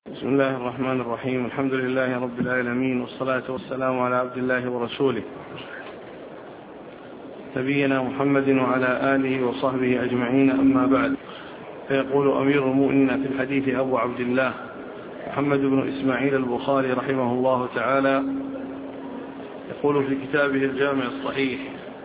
بسم الله الرحمن الرحيم. الحمد لله رب العالمين، والصلاة والسلام على عبد الله ورسوله نبينا محمد وعلى آله وصحبه أجمعين، أما بعد. فيقول أمير المؤمنين في الحديث أبو عبد الله محمد بن إسماعيل البخاري رحمه الله تعالى، يقول في كتابه الجامع الصحيح: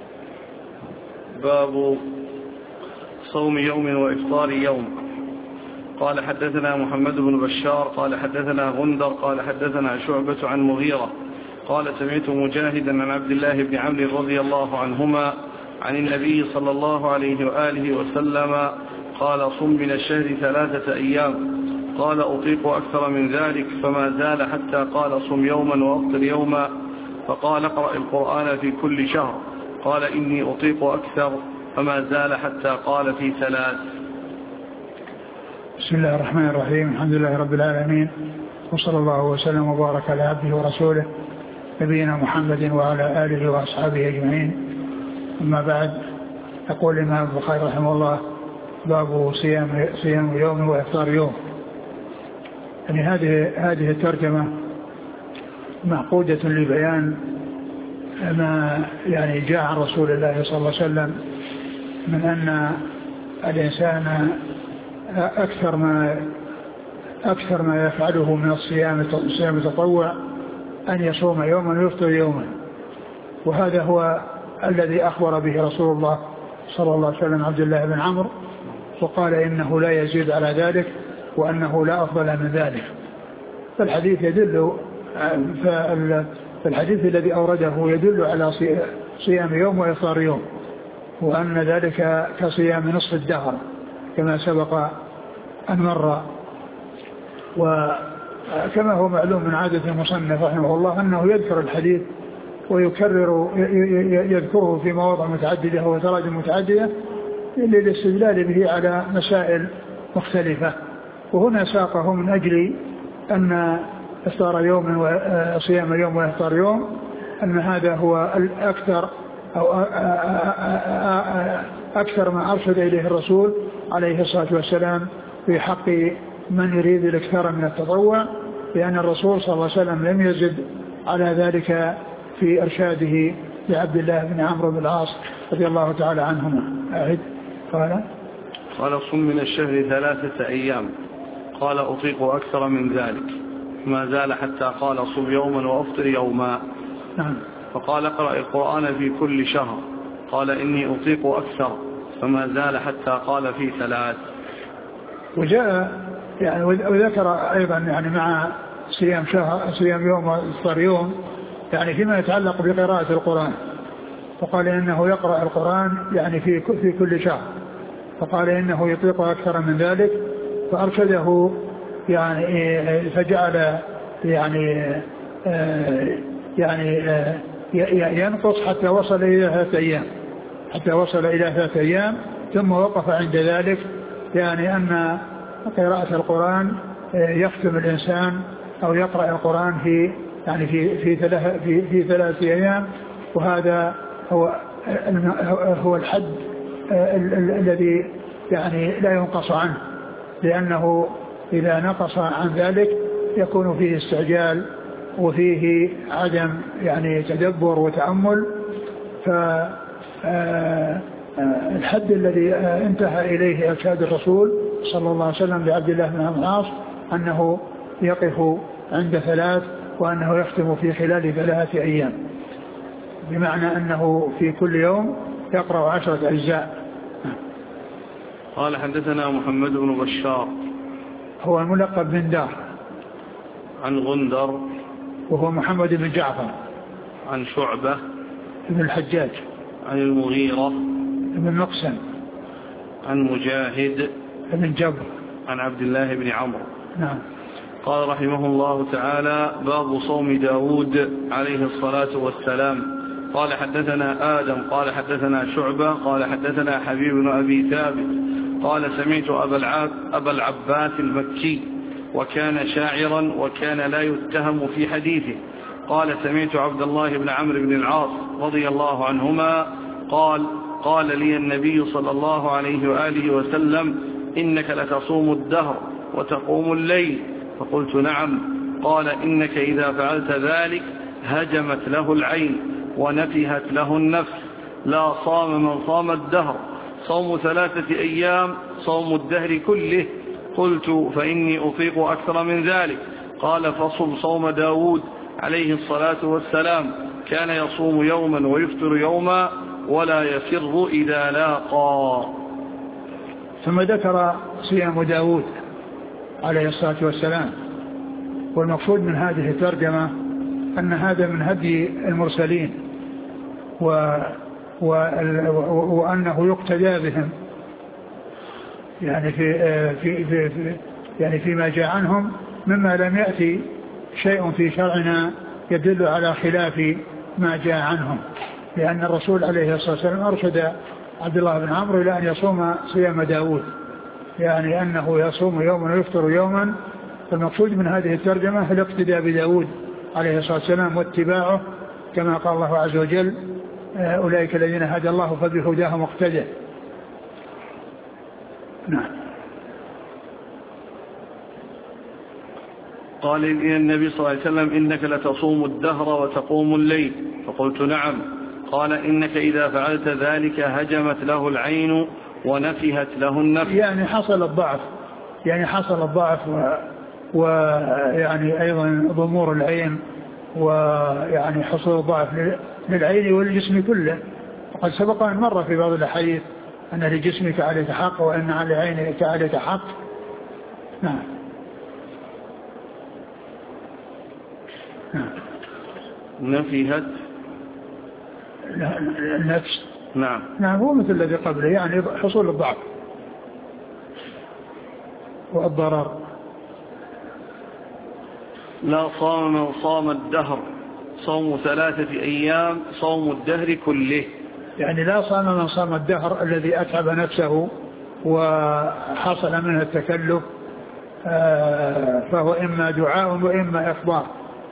باب صوم يوم وإفطار يوم. قال حدثنا محمد بن بشار قال حدثنا غندر قال حدثنا شعبة عن مغيرة قال سمعت مجاهدا عن عبد الله بن عمرو رضي الله عنهما عن النبي صلى الله عليه وآله وسلم قال: صم من الشهر 3 أيام. قال: أطيق أكثر من ذلك، فما زال حتى قال: صم يوما وأفطر يوما. فقال: اقرأ القرآن في كل شهر. قال: إني أطيق أكثر، فما زال حتى قال: في 3. بسم الله الرحمن الرحيم. الحمد لله رب العالمين، وصلى الله وسلم وبارك على عبده ورسوله نبينا محمد وعلى آله وأصحابه أجمعين، أما بعد. يقول الإمام البخاري رحمه الله: باب صيام يوم وإفطار يوم. يعني هذه الترجمة معقودة لبيان ما يعني جاء عن رسول الله صلى الله عليه وسلم من أن الإنسان أكثر ما يفعله من الصيام التطوع أن يصوم يوما ويفطر يوما، وهذا هو الذي أخبر به رسول الله صلى الله عليه وسلم عبد الله بن عمرو، وقال إنه لا يزيد على ذلك وأنه لا أفضل من ذلك. فالحديث الذي أورده يدل على صيام يوم وإفطار يوم، وأن ذلك كصيام نصف الدهر كما سبق أن مر. وكما هو معلوم من عادة المصنف رحمه الله أنه يذكر الحديث يذكره في مواضع متعددة وتراجم متعددة للاستدلال به على مسائل مختلفة، وهنا ساقه من أجل أن إفطار يوم وصيام يوم وإفطار يوم أن هذا هو الأكثر أو أكثر ما أرشد إليه الرسول عليه الصلاة والسلام في حق من يريد الإكثار من التطوع، لأن الرسول صلى الله عليه وسلم لم يزد على ذلك في إرشاده لعبد الله بن عمرو بن العاص رضي الله تعالى عنهما. قال: صم من الشهر 3 أيام. قال: أطيق أكثر من ذلك، ما زال حتى قال: صم يوما وأفطر يوما. نعم. فقال: اقرأ القرآن في كل شهر. قال: إني أطيق أكثر، فما زال حتى قال: في 3. وجاء يعني وذكر أيضا يعني مع صيام يوم وإفطار يوم يعني فيما يتعلق بقراءة القرآن، فقال إنه يقرأ القرآن يعني في كل شهر، فقال إنه يطيق أكثر من ذلك، فأرشده يعني فجعل ينقص حتى وصل إلى 3 أيام، ثم وقف عند ذلك، يعني أن قراءة القرآن يختم الإنسان أو يقرأ القرآن في 3 أيام، وهذا هو الحد الذي يعني لا ينقص عنه، لأنه إذا نقص عن ذلك يكون فيه استعجال وفيه عدم يعني تدبر وتأمل. فالحد الذي انتهى إليه إرشاد الرسول صلى الله عليه وسلم لعبد الله بن عمرو بن العاص أنه يقف عند 3، وأنه يختم في خلال 3 أيام، بمعنى أنه في كل يوم يقرأ 10 أجزاء. قال: حدثنا محمد بن بشار هو الملقب بن دار، عن غندر وهو محمد بن جعفر، عن شعبة بن الحجاج، عن المغيرة بن مقسم، عن مجاهد بن جبر، عن عبد الله بن عمرو. نعم. قال رحمه الله تعالى: باب صوم داود عليه الصلاة والسلام. قال: حدثنا آدم قال حدثنا شعبة قال حدثنا حبيب بن أبي ثابت قال: سمعت أبا العباس المكي، وكان شاعرا وكان لا يتهم في حديثه. قال: سمعت عبد الله بن عمرو بن العاص رضي الله عنهما قال لي النبي صلى الله عليه وآله وسلم: إنك لتصوم الدهر وتقوم الليل فقلت نعم. قال إنك إذا فعلت ذلك هجمت له العين ونفهت له النفس. لا صام من صام الدهر، صوم 3 أيام صوم الدهر كله. قلت فإني أطيق أكثر من ذلك. قال فصم صوم داود عليه الصلاة والسلام، كان يصوم يوما ويفطر يوما ولا يفر إذا لاقى. ثم ذكر صيام داود عليه الصلاة والسلام. والمقصود من هذه الترجمة أن هذا من هدي المرسلين وأنه يقتدى بهم، يعني يعني فيما جاء عنهم مما لم يأتي شيء في شرعنا يدل على خلاف ما جاء عنهم، لأن الرسول عليه الصلاة والسلام أرشد عبد الله بن عمرو إلى أن يصوم صيام داود، يعني أنه يصوم يوما ويفطر يوما. فالمقصود من هذه الترجمة الاقتداء بداود عليه الصلاة والسلام واتباعه، كما قال الله عز وجل أولئك الذين هدى الله فبهداه مقتدى. نعم. قال لي النبي صلى الله عليه وسلم إنك لتصوم الدهر وتقوم الليل، فقلت نعم. قال إنك إذا فعلت ذلك هجمت له العين ونفهت له النفس. يعني حصل الضعف ويعني أيضا ضمور العين، ويعني حصول الضعف للعين والجسم كله. وقد سبق أن مر في بعض الأحاديث أن لجسمك عليك حق وأن على عينك عليك حق. نعم. نفهت النفس. نعم هو مثل الذي قبله، يعني حصول الضعف والضرر. لا صام من صام الدهر، صوم 3 أيام صوم الدهر كله. يعني لا صام من صام الدهر الذي أتعب نفسه وحصل منه التكلف، فهو إما دعاء وإما إخبار.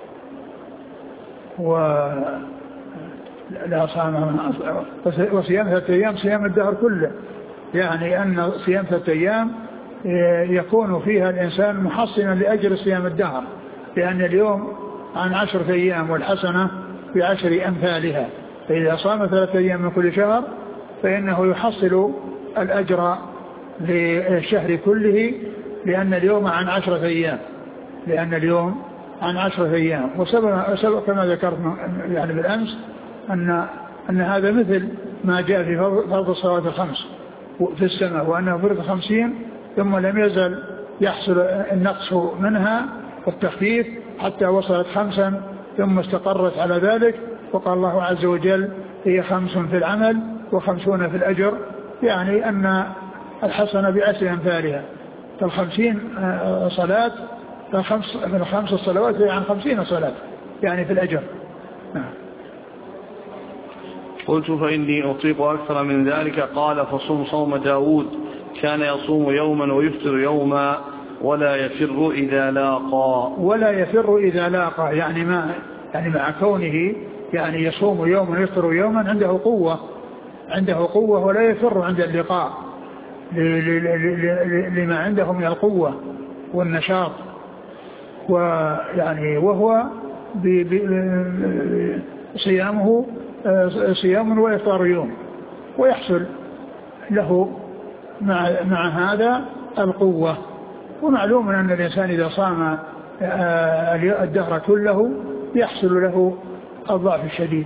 لا صام وصيام 3 أيام صيام الدهر كله، يعني أن صيام 3 أيام يكون فيها الإنسان محصنا لأجر صيام الدهر، لأن اليوم عن 10 أيام والحسنة ب10 أمثالها، فإذا صام 3 أيام من كل شهر فإنه يحصل الأجر للشهر كله، لأن اليوم عن 10 أيام. وسبب كما ذكرت يعني بالأمس أن هذا مثل ما جاء في فرض الصلوات الخمس في السنة، وأنه فرض 50 ثم لم يزل يحصل النقص منها والتخفيف حتى وصلت 5 ثم استقرت على ذلك. وقال الله عز وجل هي 5 في العمل و50 في الأجر، يعني أن الحسنة ب10 أمثالها. فال50 صلاة ال5 الصلوات هي عن 50 صلاة يعني في الأجر. قلت فإني أطيق أكثر من ذلك. قال فصم صوم داود، كان يصوم يوما ويفطر يوما ولا يفر إذا لاقى. يعني مع كونه يعني يصوم يوما ويفطر يوما عنده قوة ولا يفر عند اللقاء لما عنده من القوة والنشاط، ويعني وهو صيامه صيام وإفطار يوم، ويحصل له مع هذا القوة. ومعلوم أن الإنسان إذا صام الدهر كله يحصل له الضعف الشديد.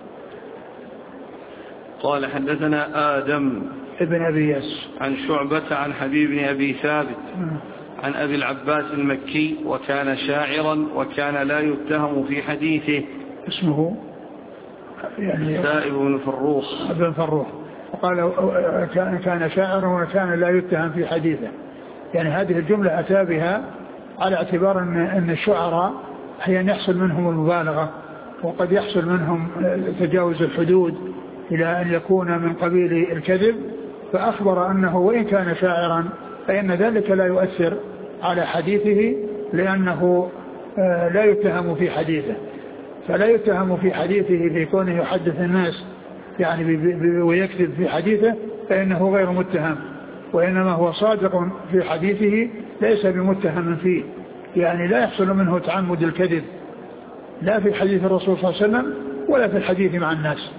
قال حدثنا آدم ابن أبي ياس عن شعبة عن حبيب بن أبي ثابت عن أبي العباس المكي، وكان شاعرا وكان لا يتهم في حديثه. اسمه يعني سائب بن فروخ. وقال كان شاعرا وكان لا يتهم في حديثه. يعني هذه الجملة أتى بها على اعتبار أن الشعراء أحيانا يحصل منهم المبالغة، وقد يحصل منهم تجاوز الحدود إلى أن يكون من قبيل الكذب، فأخبر أنه وإن كان شاعرا فإن ذلك لا يؤثر على حديثه، لأنه لا يتهم في حديثه. فلا يتهم في حديثه في كونه يحدث الناس يعني ويكذب في حديثه، فإنه غير متهم، وإنما هو صادق في حديثه ليس بمتهم فيه، يعني لا يحصل منه تعمد الكذب لا في حديث الرسول صلى الله عليه وسلم ولا في الحديث مع الناس.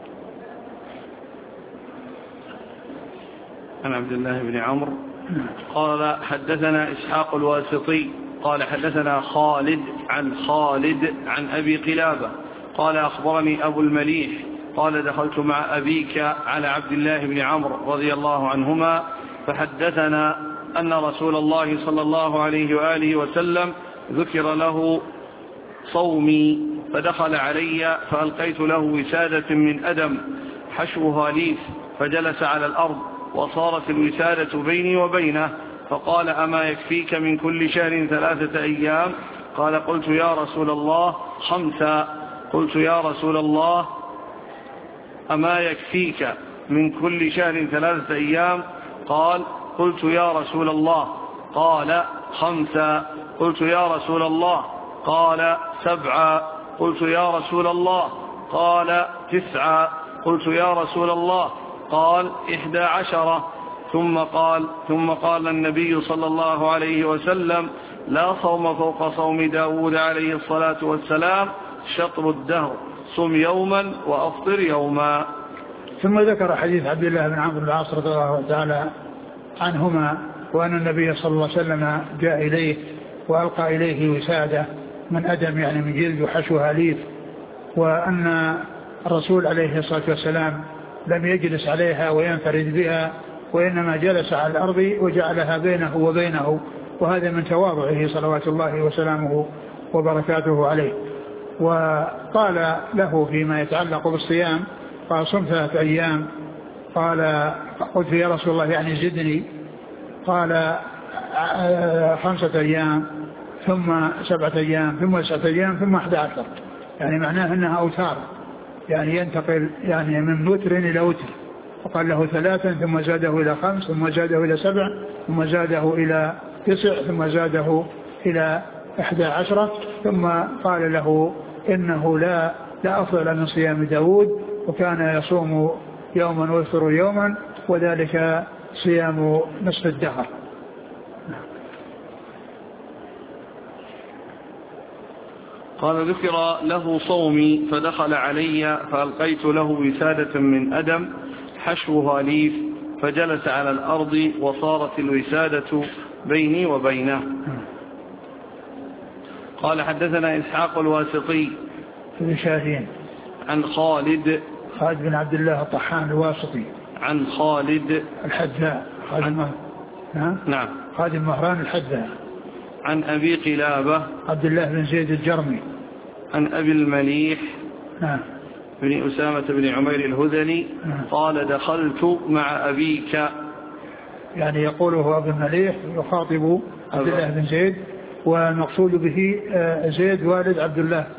عن عبد الله بن عمرو قال حدثنا إسحاق الواسطي قال حدثنا خالد عن أبي قلابة قال أخبرني أبو المليح قال دخلت مع أبيك على عبد الله بن عمرو رضي الله عنهما فحدثنا أن رسول الله صلى الله عليه وآله وسلم ذكر له صومي فدخل علي فألقيت له وسادة من أدم حشوها ليف فجلس على الأرض وصارت الوسادة بيني وبينه فقال أما يكفيك من كل شهر 3 أيام؟ قال قلت يا رسول الله 5. قلت يا رسول الله أما يكفيك من كل شهر 3 أيام؟ قال قلت يا رسول الله. قال 5. قلت يا رسول الله. قال 7. قلت يا رسول الله. قال 9. قلت يا رسول الله. قال 11. ثم قال النبي صلى الله عليه وسلم لا صوم فوق صوم داود عليه الصلاة والسلام شطر الدهر صم يوما وأفطر يوما. ثم ذكر حديث عبد الله بن عمرو بن العاص رضي الله تعالى عنهما وأن النبي صلى الله عليه وسلم جاء إليه وألقى إليه وسادة من أدم يعني من جلد وحشوها ليف وأن الرسول عليه الصلاة والسلام لم يجلس عليها وينفرد بها وإنما جلس على الأرض وجعلها بينه وبينه وهذا من تواضعه صلوات الله وسلامه وبركاته عليه. وقال له فيما يتعلق بالصيام قال صم 3 أيام. قال قلت يا رسول الله يعني زدني. قال 5 أيام ثم 7 أيام ثم 9 أيام ثم 11 يعني معناه أنها أوتار يعني ينتقل يعني من وتر إلى وتر. وقال له 3 ثم زاده إلى 5 ثم زاده إلى 7 ثم زاده إلى 9 ثم زاده إلى 11 ثم قال له إنه لا أفضل من صيام داود وكان يصوم يوما ويفطر يوما وذلك صيام نصف الدهر. قال ذكر له صومي فدخل علي فألقيت له وسادة من أدم حشوها ليف فجلس على الأرض وصارت الوسادة بيني وبينه. قال حدثنا إسحاق الواسطي بن شاهين عن خالد بن عبد الله الطحان الواسطي عن خالد الحذاء نعم خالد مهران الحذاء عن أبي قلابة عبد الله بن زيد الجرمي عن أبي المليح بن أسامة بن عمير الهذلي قال دخلت مع أبيك يعني يقوله أبو المليح يخاطب عبد الله بن زيد والمقصود به زيد والد عبد الله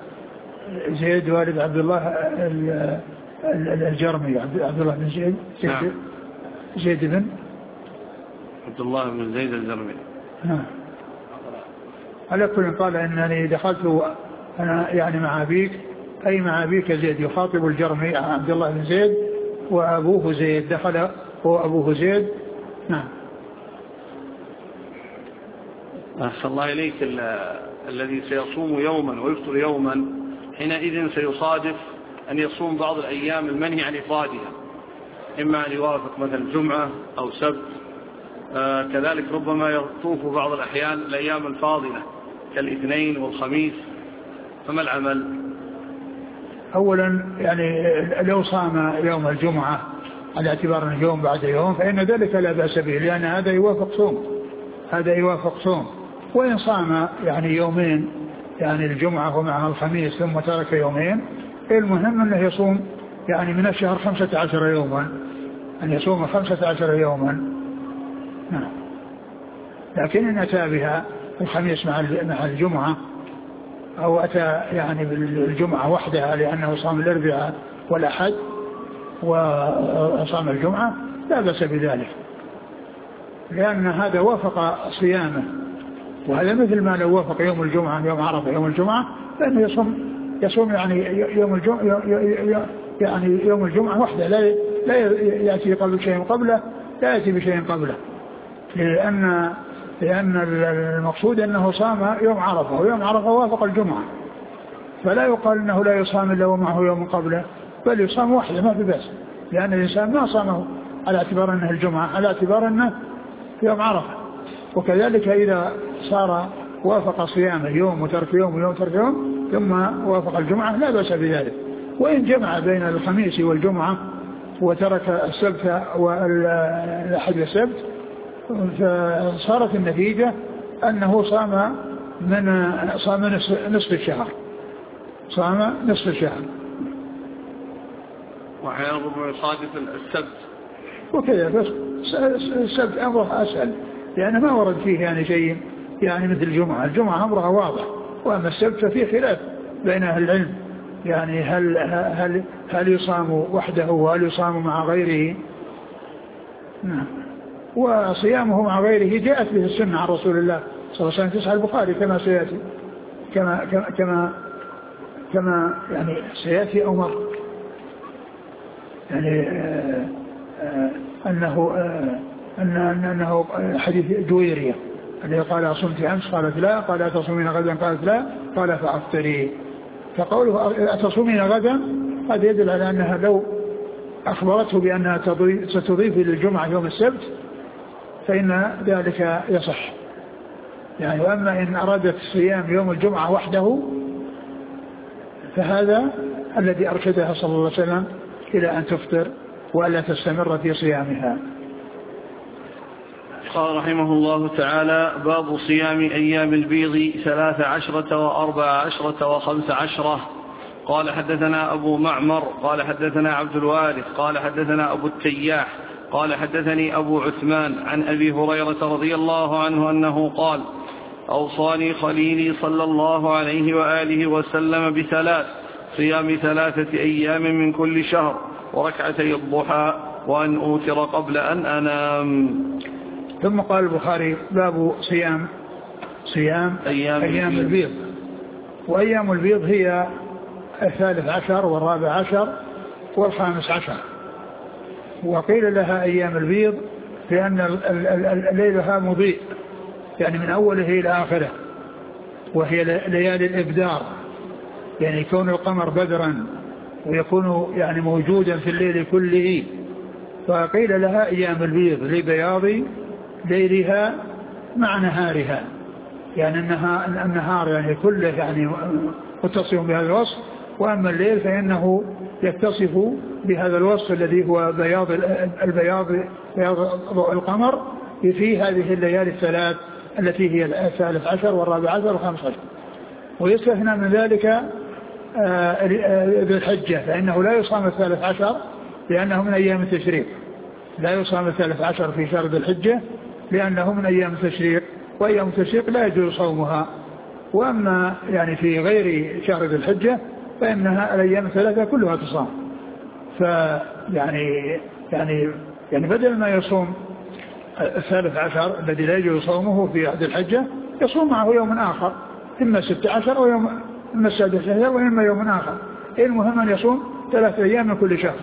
الجرمي عبد الله بن زيد زيد بن عبد الله بن زيد الجرمي. على كل قال إنني دخلت أنا يعني مع أبيك أي مع أبيك زيد يخاطب الجرمي عبد الله بن زيد وأبوه زيد دخل هو أبوه زيد. نعم. أحسن الله إليك الذي سيصوم يوما ويفطر يوما حينئذ سيصادف أن يصوم بعض الأيام المنهي عن إفرادها إما أن يوافق مثلا جمعة أو سبت كذلك ربما يطوف بعض الأحيان الأيام الفاضلة كالاثنين والخميس فما العمل؟ أولا يعني لو صام يوم الجمعة على اعتبار أنه يوم بعد يوم فإن ذلك لا بأس به لأن هذا يوافق صوم وإن صام يعني يومين يعني الجمعة ومعها الخميس ثم ترك يومين المهم أنه يصوم يعني من الشهر 15 يوما أن يصوم 15 يوما. نعم. لكن إن أتى بها الخميس مع الجمعة أو أتى يعني بالجمعة وحدها لأنه صام الأربعاء والأحد وصام الجمعة لا بأس بذلك لأن هذا وافق صيامه وهذا مثل ما لو وافق يوم الجمعة يوم عرفة يوم الجمعة فإنه يصوم يعني يوم الجمعة وحده لا يأتي قبل شيء قبله لا يأتي بشيء قبله لأن لأن المقصود أنه صام يوم عرفة، ويوم عرفة وافق الجمعة، فلا يقال أنه لا يصام إلا ومعه يوم قبله، بل يصام وحده ما في بأس، لأن الإنسان ما صامه على اعتبار أنه الجمعة، على اعتبار أنه يوم عرفة. وكذلك إذا صار وافق صيامه يوم وترك يوم ويوم ترك يوم ثم وافق الجمعة لا بأس بذلك. وإن جمع بين الخميس والجمعة وترك السبت والأحد والسبت فصارت النتيجة أنه صام نصف الشهر، صام نصف الشهر. وأحيانا ربما يصادف السبت وكذا، بس السبت أمره أسهل لأنه ما ورد فيه يعني شيء يعني مثل الجمعة. الجمعة أمرها واضح، وأما السبت فيه خلاف بين أهل العلم، يعني هل يصام وحده وهل يصام مع غيره. نعم. وصيامه مع غيره جاءت به السنة عن رسول الله صلى الله عليه وسلم في صحيح البخاري كما سيأتي، كما يعني سيأتي أو مر، يعني أنه حديث جويرية الذي قال أصمت أمس قالت لا، قال أتصومين غدا قالت لا، قال فأفطري. فقوله أتصومين غدا هذا يدل على أنها لو أخبرته بأنها ستضيف للجمعة يوم السبت فإن ذلك يصح يعني. وأما إن أرادت صيام يوم الجمعة وحده فهذا الذي أرشدها صلى الله عليه وسلم إلى أن تفطر وألا تستمر في صيامها. قال رحمه الله تعالى: باب صيام أيام البيض 13 و14 و15. قال حدثنا أبو معمر قال حدثنا عبد الوارث قال حدثنا أبو التياح قال حدثني أبو عثمان عن أبي هريرة رضي الله عنه أنه قال: أوصاني خليلي صلى الله عليه وآله وسلم بثلاث: صيام 3 أيام من كل شهر، وركعتي الضحى، وأن أوتر قبل أن أنام. ثم قال البخاري: باب صيام أيام البيض. وأيام البيض هي 13 و14 و15. وقيل لها أيام البيض لأن ليلها مضيء يعني من أوله إلى آخره، وهي ليالي الإبدار يعني يكون القمر بدرا ويكون يعني موجودا في الليل كله، فقيل لها أيام البيض لبياض ليلها مع نهارها، يعني النهار يعني كله يعني متصف بهذا الوصف، وأما الليل فإنه يتصف بهذا الوصف الذي هو بياض ضوء القمر في هذه الليالي الثلاث التي هي 13 و14 و15. ويستثنى من ذلك ذي الحجة، فإنه لا يصام 13 لأنه من أيام التشريق، لا يصام 13 في شهر ذي الحجة لأنه من أيام التشريق، وأيام التشريق لا يجوز صومها. وأما يعني في غير شهر ذي الحجة فإنها الأيام الثلاثة كلها تصام. يعني بدل ما يصوم 13 الذي لا يجوز صومه في ذي الحجة يصوم معه يوم آخر، إما 16 ويوم إما 16 وإما يوم آخر. المهم أن يصوم 3 أيام من كل شهر.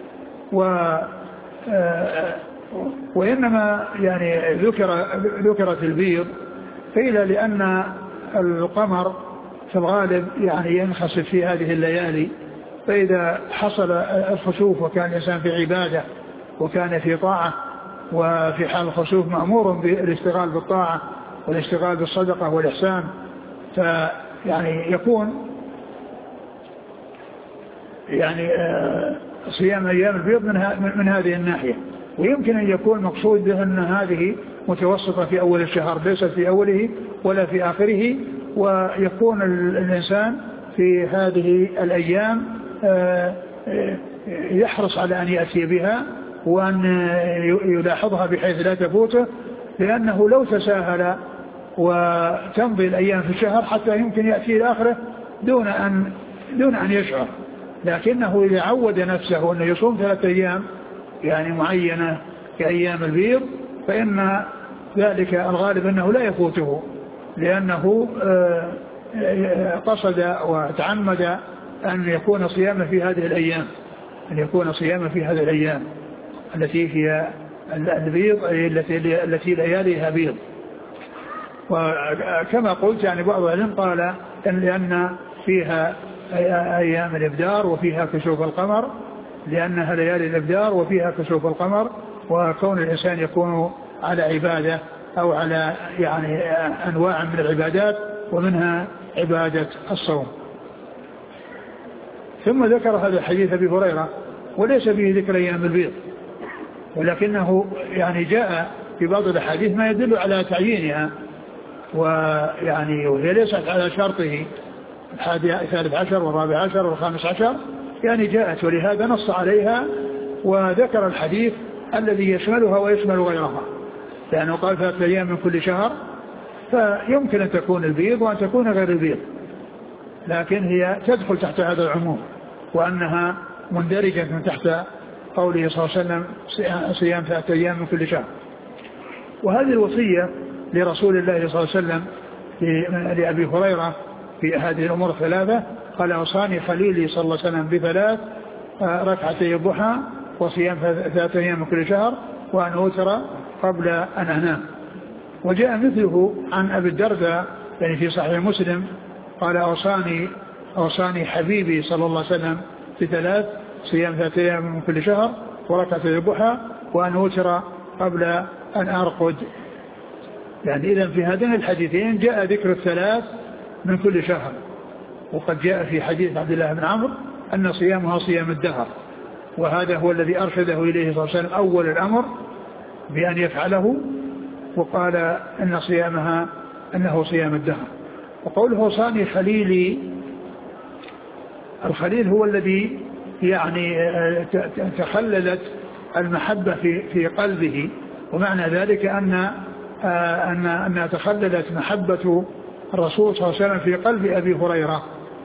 وإنما يعني ذكرت البيض قيل لأن القمر في الغالب يعني ينخسف في هذه الليالي، فإذا حصل الخسوف وكان الإنسان في عبادة وكان في طاعة، وفي حال الخسوف مأمور بالاشتغال بالطاعة والاشتغال بالصدقة والإحسان، فيعني يكون يعني صيام أيام البيض من هذه الناحية. ويمكن أن يكون مقصود به أن هذه متوسطة في أول الشهر ليست في أوله ولا في آخره، ويكون الإنسان في هذه الأيام يحرص على أن يأتي بها وأن يلاحظها بحيث لا تفوته، لأنه لو تساهل وتمضي الأيام في الشهر حتى يمكن يأتي إلى آخره دون أن يشعر. لكنه إذا عود نفسه أنه يصوم 3 أيام يعني معينة كأيام البيض فإن ذلك الغالب أنه لا يفوته، لأنه قصد وتعمد أن يكون صيامه في هذه الأيام، أن يكون صيامه في هذه الأيام التي هي البيض التي لياليها بيض. وكما قلت يعني بعض العلم قال لأن فيها أيام الإبدار وفيها كسوف القمر، لأنها ليالي الإبدار وفيها كسوف القمر، وكون الإنسان يكون على عبادة أو على يعني أنواع من العبادات ومنها عبادة الصوم. ثم ذكر هذا الحديث أبي هريرة وليس فيه ذكر أيام البيض، ولكنه يعني جاء في بعض الأحاديث ما يدل على تعيينها، ويعني وهي ليست على شرطه 13 و14 و15 يعني جاءت، ولهذا نص عليها وذكر الحديث الذي يشملها ويشمل غيرها، لأنه قال 3 أيام من كل شهر، فيمكن أن تكون البيض وأن تكون غير البيض، لكن هي تدخل تحت هذا العموم، وأنها مندرجة من تحت قوله صلى الله عليه وسلم صيام 3 أيام من كل شهر. وهذه الوصية لرسول الله صلى الله عليه وسلم لأبي هريرة في هذه الأمور الثلاثة، قال أوصاني خليلي صلى الله عليه وسلم ب3 ركعتي الضحى وصيام 3 أيام من كل شهر وأن أوتر قبل أن أنام. وجاء مثله عن أبي الدرداء يعني في صحيح مسلم قال أوصاني حبيبي صلى الله عليه وسلم ب3 صيام 3 أيام من كل شهر وركعتي الضحى وأن أوتر قبل أن أرقد. يعني إذن في هذين الحديثين جاء ذكر 3 من كل شهر، وقد جاء في حديث عبد الله بن عمرو أن صيامها صيام الدهر، وهذا هو الذي أرشده إليه صلى الله عليه وسلم أول الأمر بأن يفعله، وقال أن صيامها أنه صيام الدهر. وقوله صاني خليلي، الخليل هو الذي يعني تخللت المحبة في قلبه، ومعنى ذلك أن تخللت محبة الرسول صلى الله عليه وسلم في قلب أبي هريرة.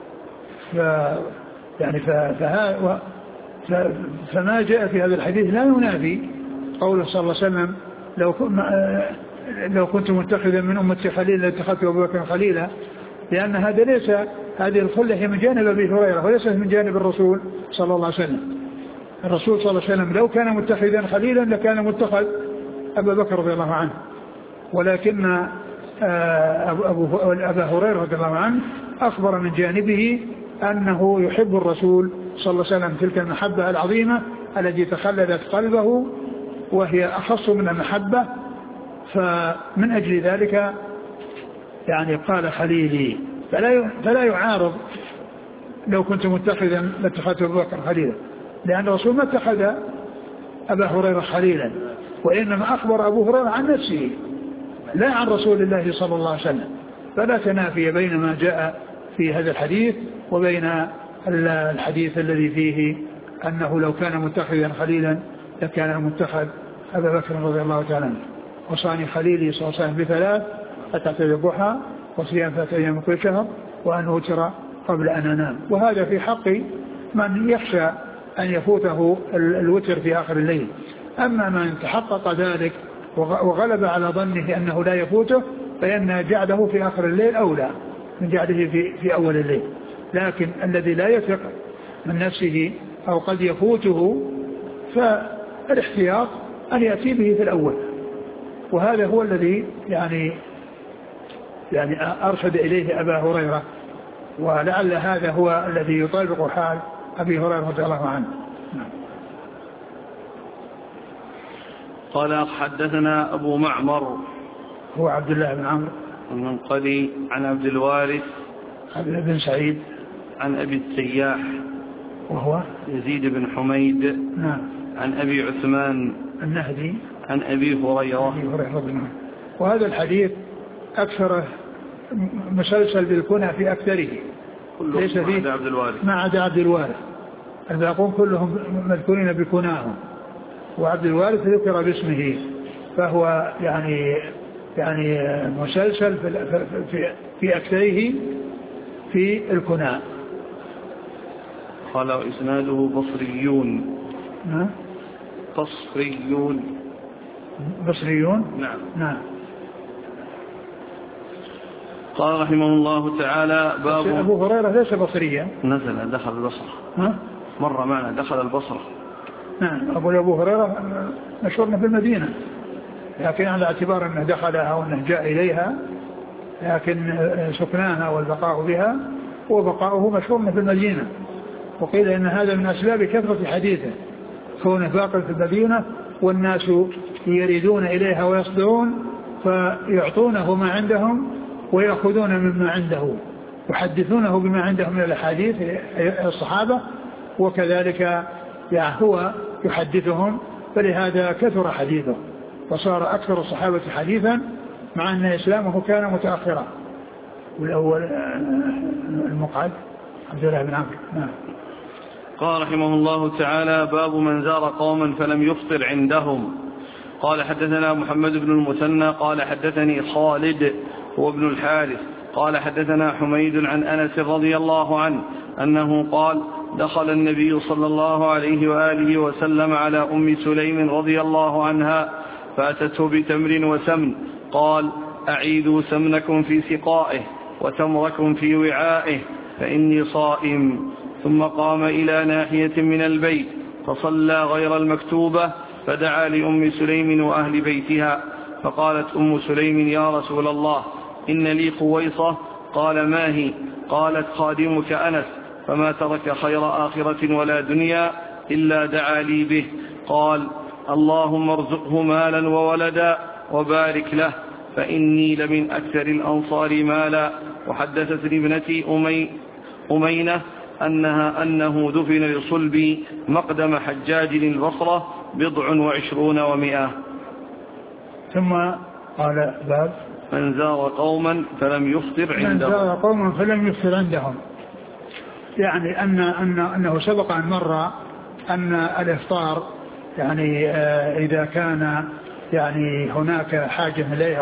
فما جاء في هذا الحديث لا ينافي قوله صلى الله عليه وسلم لو كنت متخذا من أمتي خليلا لاتخذت أبو بكر خليلا، لأن هذا ليس، هذه الخلة هي من جانب أبي هريرة وليست من جانب الرسول صلى الله عليه وسلم. الرسول صلى الله عليه وسلم لو كان متخذا خليلا لكان متخذ أبا بكر رضي الله عنه، ولكن أبا هريرة رضي الله عنه أخبر من جانبه أنه يحب الرسول صلى الله عليه وسلم تلك المحبة العظيمة التي تخلدت قلبه وهي أخص من المحبة، فمن أجل ذلك يعني قال خليلي، فلا يعارض لو كنت متخذا لاتخذت أبو بكر خليلا، لأن الرسول ما اتخذ أبا هريرة خليلا، وإنما أخبر أبو هريرة عن نفسه لا عن رسول الله صلى الله عليه وسلم. فلا تنافي بين ما جاء في هذا الحديث وبين الحديث الذي فيه أنه لو كان متخذا خليلا لكان المتخذ أبا بكر رضي الله تعالى عنه. وصاني خليلي صلى الله عليه وسلم ب3 ركعتي الضحى وصيام 3 أيام من كل شهر وأن أوتر قبل أن أنام. وهذا في حق من يخشى أن يفوته الوتر في آخر الليل. أما من تحقق ذلك وغلب على ظنه أنه لا يفوته فإن جعله في آخر الليل أولى من جعله في أول الليل، لكن الذي لا يثق من نفسه أو قد يفوته فالاحتياط أن يأتي به في الأول، وهذا هو الذي يعني أرشد إليه أبا هريرة، ولعل هذا هو الذي يطابق حال أبي هريرة رضي الله عنه. قال حدثنا أبو معمر هو عبد الله بن عمرو المنقدي عن عبد الوارث بن سعيد عن أبي التياح وهو يزيد بن حميد نعم عن أبي عثمان النهدي عن أبي هريرة. وهذا الحديث أكثر مسلسل بالكنى في أكثره، ليس فيه ما عدا عبد الوارث، الباقون كلهم مذكورين بكناهم، وعبد الوارث ذكر باسمه، فهو يعني مسلسل في أكثره في الكنى. قال وإسناده بصريون. نعم. قال رحمه الله تعالى باب أبو هريرة ليس بصريا، نزل دخل البصرة مرة معنا دخل البصرة. نعم. أبو هريرة مشهور في المدينة، لكن على اعتبار أنه دخلها وأنه جاء إليها لكن سكناها والبقاء بها وبقاؤه مشهور في المدينة. وقيل إن هذا من أسباب كثرة حديثه، كونه باقٍ في المدينة والناس يريدون إليها ويصدرون فيعطونه ما عندهم ويأخذون مما عنده، يحدثونه بما عندهم من الأحاديث الصحابة، وكذلك يعني هو يحدثهم، فلهذا كثر حديثه وصار أكثر الصحابة حديثا، مع أن إسلامه كان متأخرا. والأول المقعد عبد الله بن عمرو. قال رحمه الله تعالى: باب من زار قوما فلم يفطر عندهم. قال حدثنا محمد بن المثنى قال حدثني خالد هو ابن الحارث قال حدثنا حميد عن أنس رضي الله عنه أنه قال: دخل النبي صلى الله عليه وآله وسلم على أم سليم رضي الله عنها فأتته بتمر وسمن، قال: أعيدوا سمنكم في سقائه وتمركم في وعائه فإني صائم. ثم قام إلى ناحية من البيت فصلى غير المكتوبة، فدعا لأم سليم وأهل بيتها، فقالت أم سليم: يا رسول الله، إن لي خويصة. قال: ما هي؟ قالت: خادمك أنس، فما ترك خير آخرة ولا دنيا إلا دعا لي به. قال: اللهم ارزقه مالا وولدا وبارك له، فإني لمن أكثر الأنصار مالا. وحدثتني ابنتي أمينة أنه دفن لصلب مقدم حجاج البصرة 27 و100. ثم قال: باب من زار قوما فلم يفطر عندهم. من زار قوما فلم يفطر عندهم، يعني أنه سبق أن مر أن الإفطار يعني إذا كان يعني هناك حاجة إليه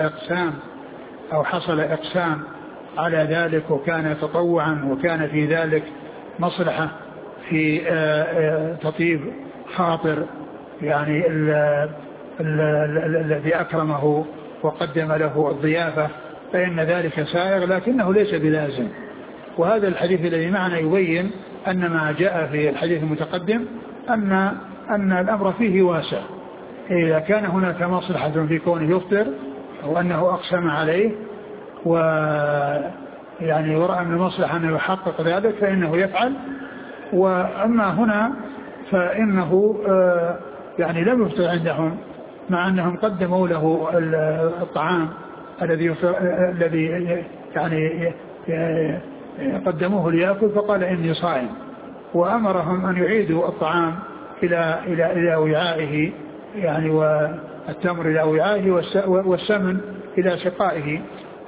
أو حصل إقسام على ذلك وكان تطوعا وكان في ذلك مصلحة في تطيب خاطر يعني الذي أكرمه وقدم له الضيافة، فإن ذلك سائغ، لكنه ليس بلازم. وهذا الحديث الذي معنا يبين أن ما جاء في الحديث المتقدم أن الأمر فيه واسع. إذا كان هناك مصلحة في كونه يفطر أو أنه أقسم عليه ويعني ورأى من المصلحة أنه يحقق ذلك فإنه يفعل. وأما هنا فإنه يعني لم يفطر عندهم، مع أنهم قدموا له الطعام الذي يعني قدموه ليأكل، فقال: إني صائم. وأمرهم أن يعيدوا الطعام إلى وعائه، يعني والتمر إلى وعائه والسمن إلى سقائه.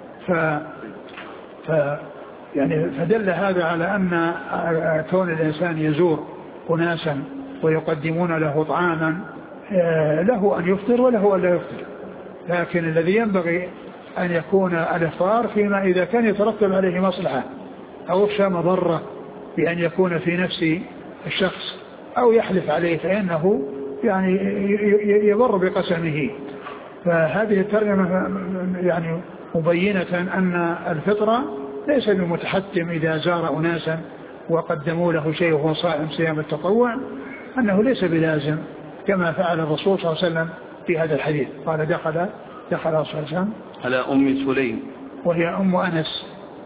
يعني فدل هذا على أن كون الإنسان يزور أناسا ويقدمون له طعاما له أن يفطر وله أن لا يفطر، لكن الذي ينبغي أن يكون الإفطار فيما إذا كان يترتب عليه مصلحة أو يخشى مضرة بأن يكون في نفس الشخص أو يحلف عليه، فإنه يعني يضر بقسمه. فهذه الترجمة يعني مبينة أن الفطرة ليس بمتحتم إذا زار أناسا وقدموا له شيء وهو صائم صيام التطوع، أنه ليس بلازم، كما فعل الرسول صلى الله عليه وسلم في هذا الحديث. قال: دخل صلى الله عليه وسلم على أم سليم وهي أم أنس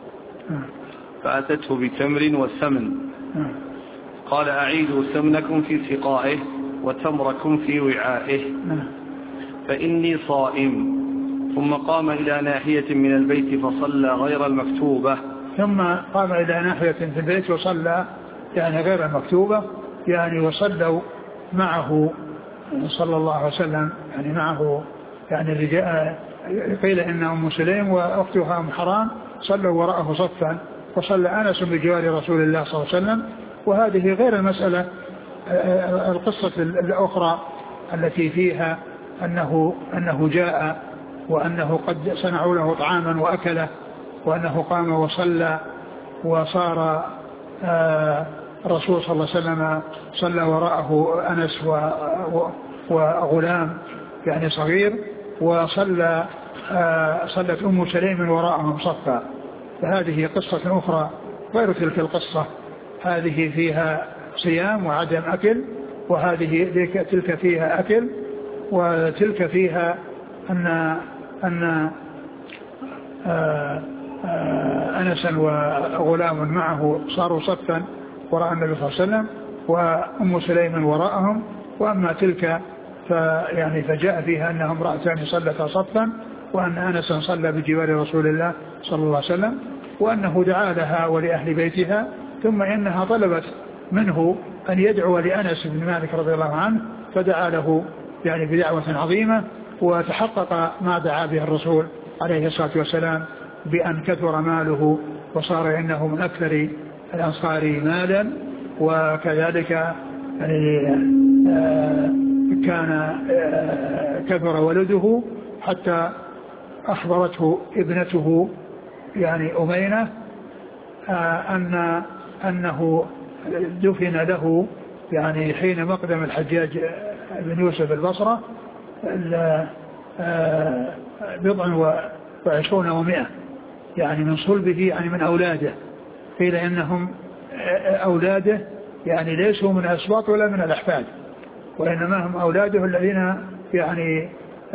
فأتته بتمر وسمن، قال: أعيدوا سمنكم في سقائه وتمركم في وعائه فإني صائم. ثم قام إلى ناحية من البيت فصلى غير المكتوبة. ثم قام إلى ناحية في البيت وصلى يعني غير المكتوبة، يعني وصلوا معه صلى الله عليه وسلم، يعني معه يعني الرجال. قيل إن أم سليم وأختها أم حرام صلوا وراءه صفا، وصلى أنس بجوار رسول الله صلى الله عليه وسلم. وهذه غير المسألة القصة الأخرى التي فيها أنه جاء وأنه قد صنعوا له طعاما وأكله، وأنه قام وصلى، وصار الرسول صلى الله عليه وسلم صلى وراءه أنس وغلام يعني صغير، صلت أم سليم وراءهم صفا. فهذه قصة أخرى غير تلك القصة، هذه فيها صيام وعدم أكل، وهذه تلك فيها أكل، وتلك فيها أن أنسا وغلام معه صاروا صفا وراء النبي صلى الله عليه وسلم، وأم سليم وراءهم. وأما تلك فجاء فيها أنهم امرأتان صلتا صفا، وأن أنسا صلى بجوار رسول الله صلى الله عليه وسلم، وأنه دعا لها ولأهل بيتها، ثم إنها طلبت منه أن يدعو لأنس بن مالك رضي الله عنه، فدعا له يعني بدعوة عظيمة، وتحقق ما دعا به الرسول عليه الصلاة والسلام بأن كثر ماله وصار إنه من أكثر الأنصار مالا. وكذلك يعني كان كثر ولده حتى أخبرته ابنته يعني أمينة أنه دفن له يعني حين مقدم الحجاج بن يوسف البصرة 27 و100 يعني من صلبه، يعني من أولاده. قيل إنهم أولاده يعني ليسوا من أسباط ولا من الأحفاد، وإنما هم أولاده الذين يعني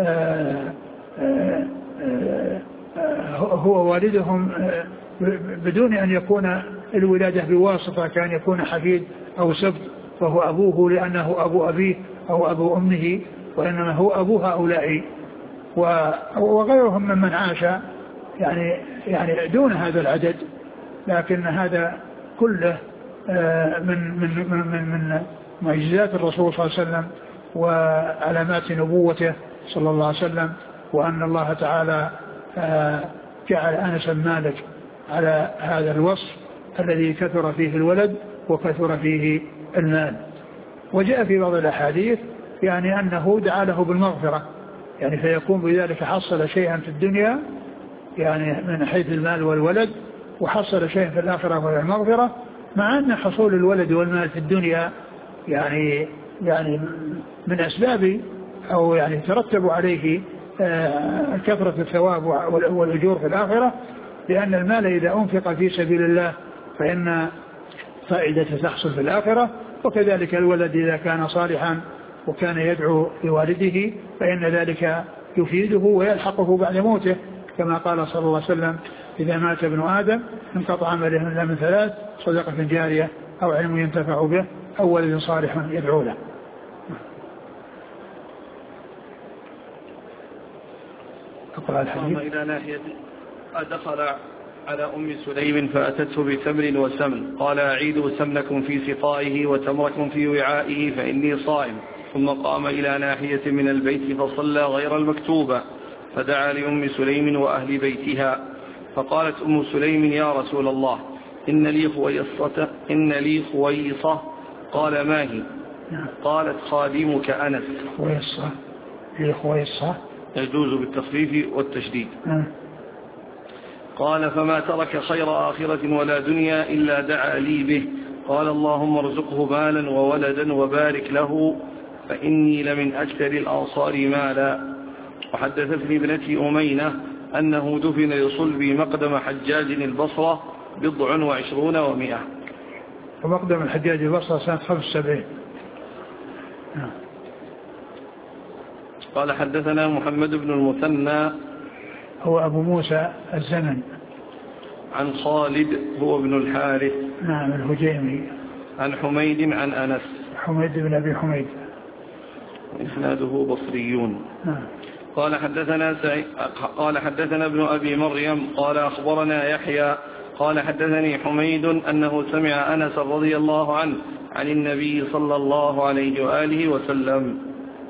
هو والدهم بدون أن يكون الولادة بواسطة، كان يكون حفيد أو سبط، فهو أبوه لأنه أبو أبيه أو أبو أمه، وإنما هو أبو هؤلاء وغيرهم ممن عاش يعني دون هذا العدد. لكن هذا كله من معجزات الرسول صلى الله عليه وسلم وعلامات نبوته صلى الله عليه وسلم، وأن الله تعالى جعل أنس بن مالك على هذا الوصف الذي كثر فيه الولد وكثر فيه المال. وجاء في بعض الأحاديث يعني أنه دعا له بالمغفرة، يعني فيكون بذلك حصل شيئا في الدنيا يعني من حيث المال والولد، وحصل شيئا في الآخرة وهي المغفرة، مع أن حصول الولد والمال في الدنيا يعني من أسباب أو يعني ترتب عليه كثرة الثواب والأجور في الآخرة، لأن المال إذا أنفق في سبيل الله فإن فائدة تحصل في الآخرة. وكذلك الولد إذا كان صالحا وكان يدعو لوالده فإن ذلك يفيده ويلحقه بعد موته، كما قال صلى الله عليه وسلم: إذا مات ابن آدم انقطع عمله إلا من 3: صدقة جارية أو علم ينتفع به أو ولد صالح يدعو له. أقرأ الحديث. إلى ناحية دخل على أم سليم فأتته بتمر وسمن، قال: أعيدوا سمنكم في سقائه وتمركم في وعائه فإني صائم. ثم قام إلى ناحية من البيت فصلى غير المكتوبة، فدعا لأم سليم وأهل بيتها، فقالت أم سليم: يا رسول الله، إن لي خويصة. قال: ما هي؟ قالت: خادمك أنس. خويصة يجوز بالتصريف والتشديد. قال: فما ترك خير آخرة ولا دنيا إلا دعا لي به. قال: اللهم ارزقه مالا وولدا وبارك له، فإني لمن أكثر الأنصار مالا. وحدثتني ابنتي أمينة أنه دفن لصلب مقدم حجاج البصرة 27 و100. ومقدم الحجاج البصرة سنة 75. قال: حدثنا محمد بن المثنى هو أبو موسى الزمن، عن خالد هو ابن الحارث نعم الهجيمي، عن حميد عن أنس، حميد بن أبي حميد، إسناده بصريون. قال حدثنا ابن أبي مريم قال أخبرنا يحيى قال حدثني حميد أنه سمع أنس رضي الله عنه عن النبي صلى الله عليه وآله وسلم.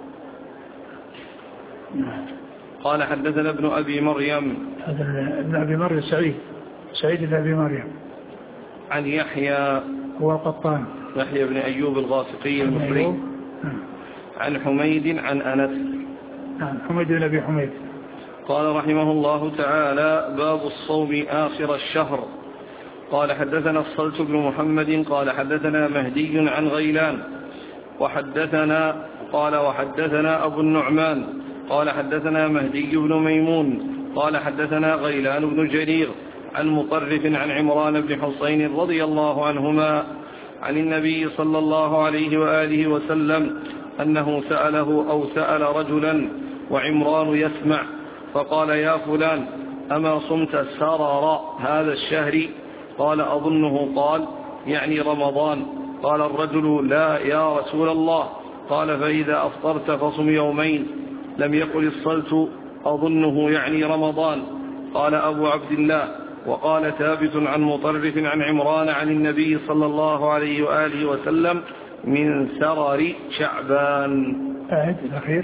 قال حدثنا ابن أبي مريم، ابن أبي مريم سعيد بن أبي مريم، عن يحيى هو القطان، يحيى بن أيوب الغاسقي المصري، عن حميد عن أنس، حميد بن أبي حميد. قال رحمه الله تعالى: باب الصوم آخر الشهر. قال حدثنا الصلت بن محمد قال حدثنا مهدي عن غيلان وحدثنا أبو النعمان قال حدثنا مهدي بن ميمون قال حدثنا غيلان بن جرير عن مطرف عن عمران بن حسين رضي الله عنهما عن النبي صلى الله عليه وآله وسلم أنه سأل رجلا وعمران يسمع، فقال: يا فلان، أما صمت سرر هذا الشهر؟ قال أظنه قال يعني رمضان. قال الرجل لا يا رسول الله. قال فإذا أفطرت فصم يومين. لم يقل الصلت أظنه يعني رمضان. قال أبو عبد الله وقال ثابت عن مطرف عن عمران عن النبي صلى الله عليه وآله وسلم من سرر شعبان. الأخير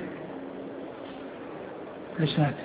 لسنات.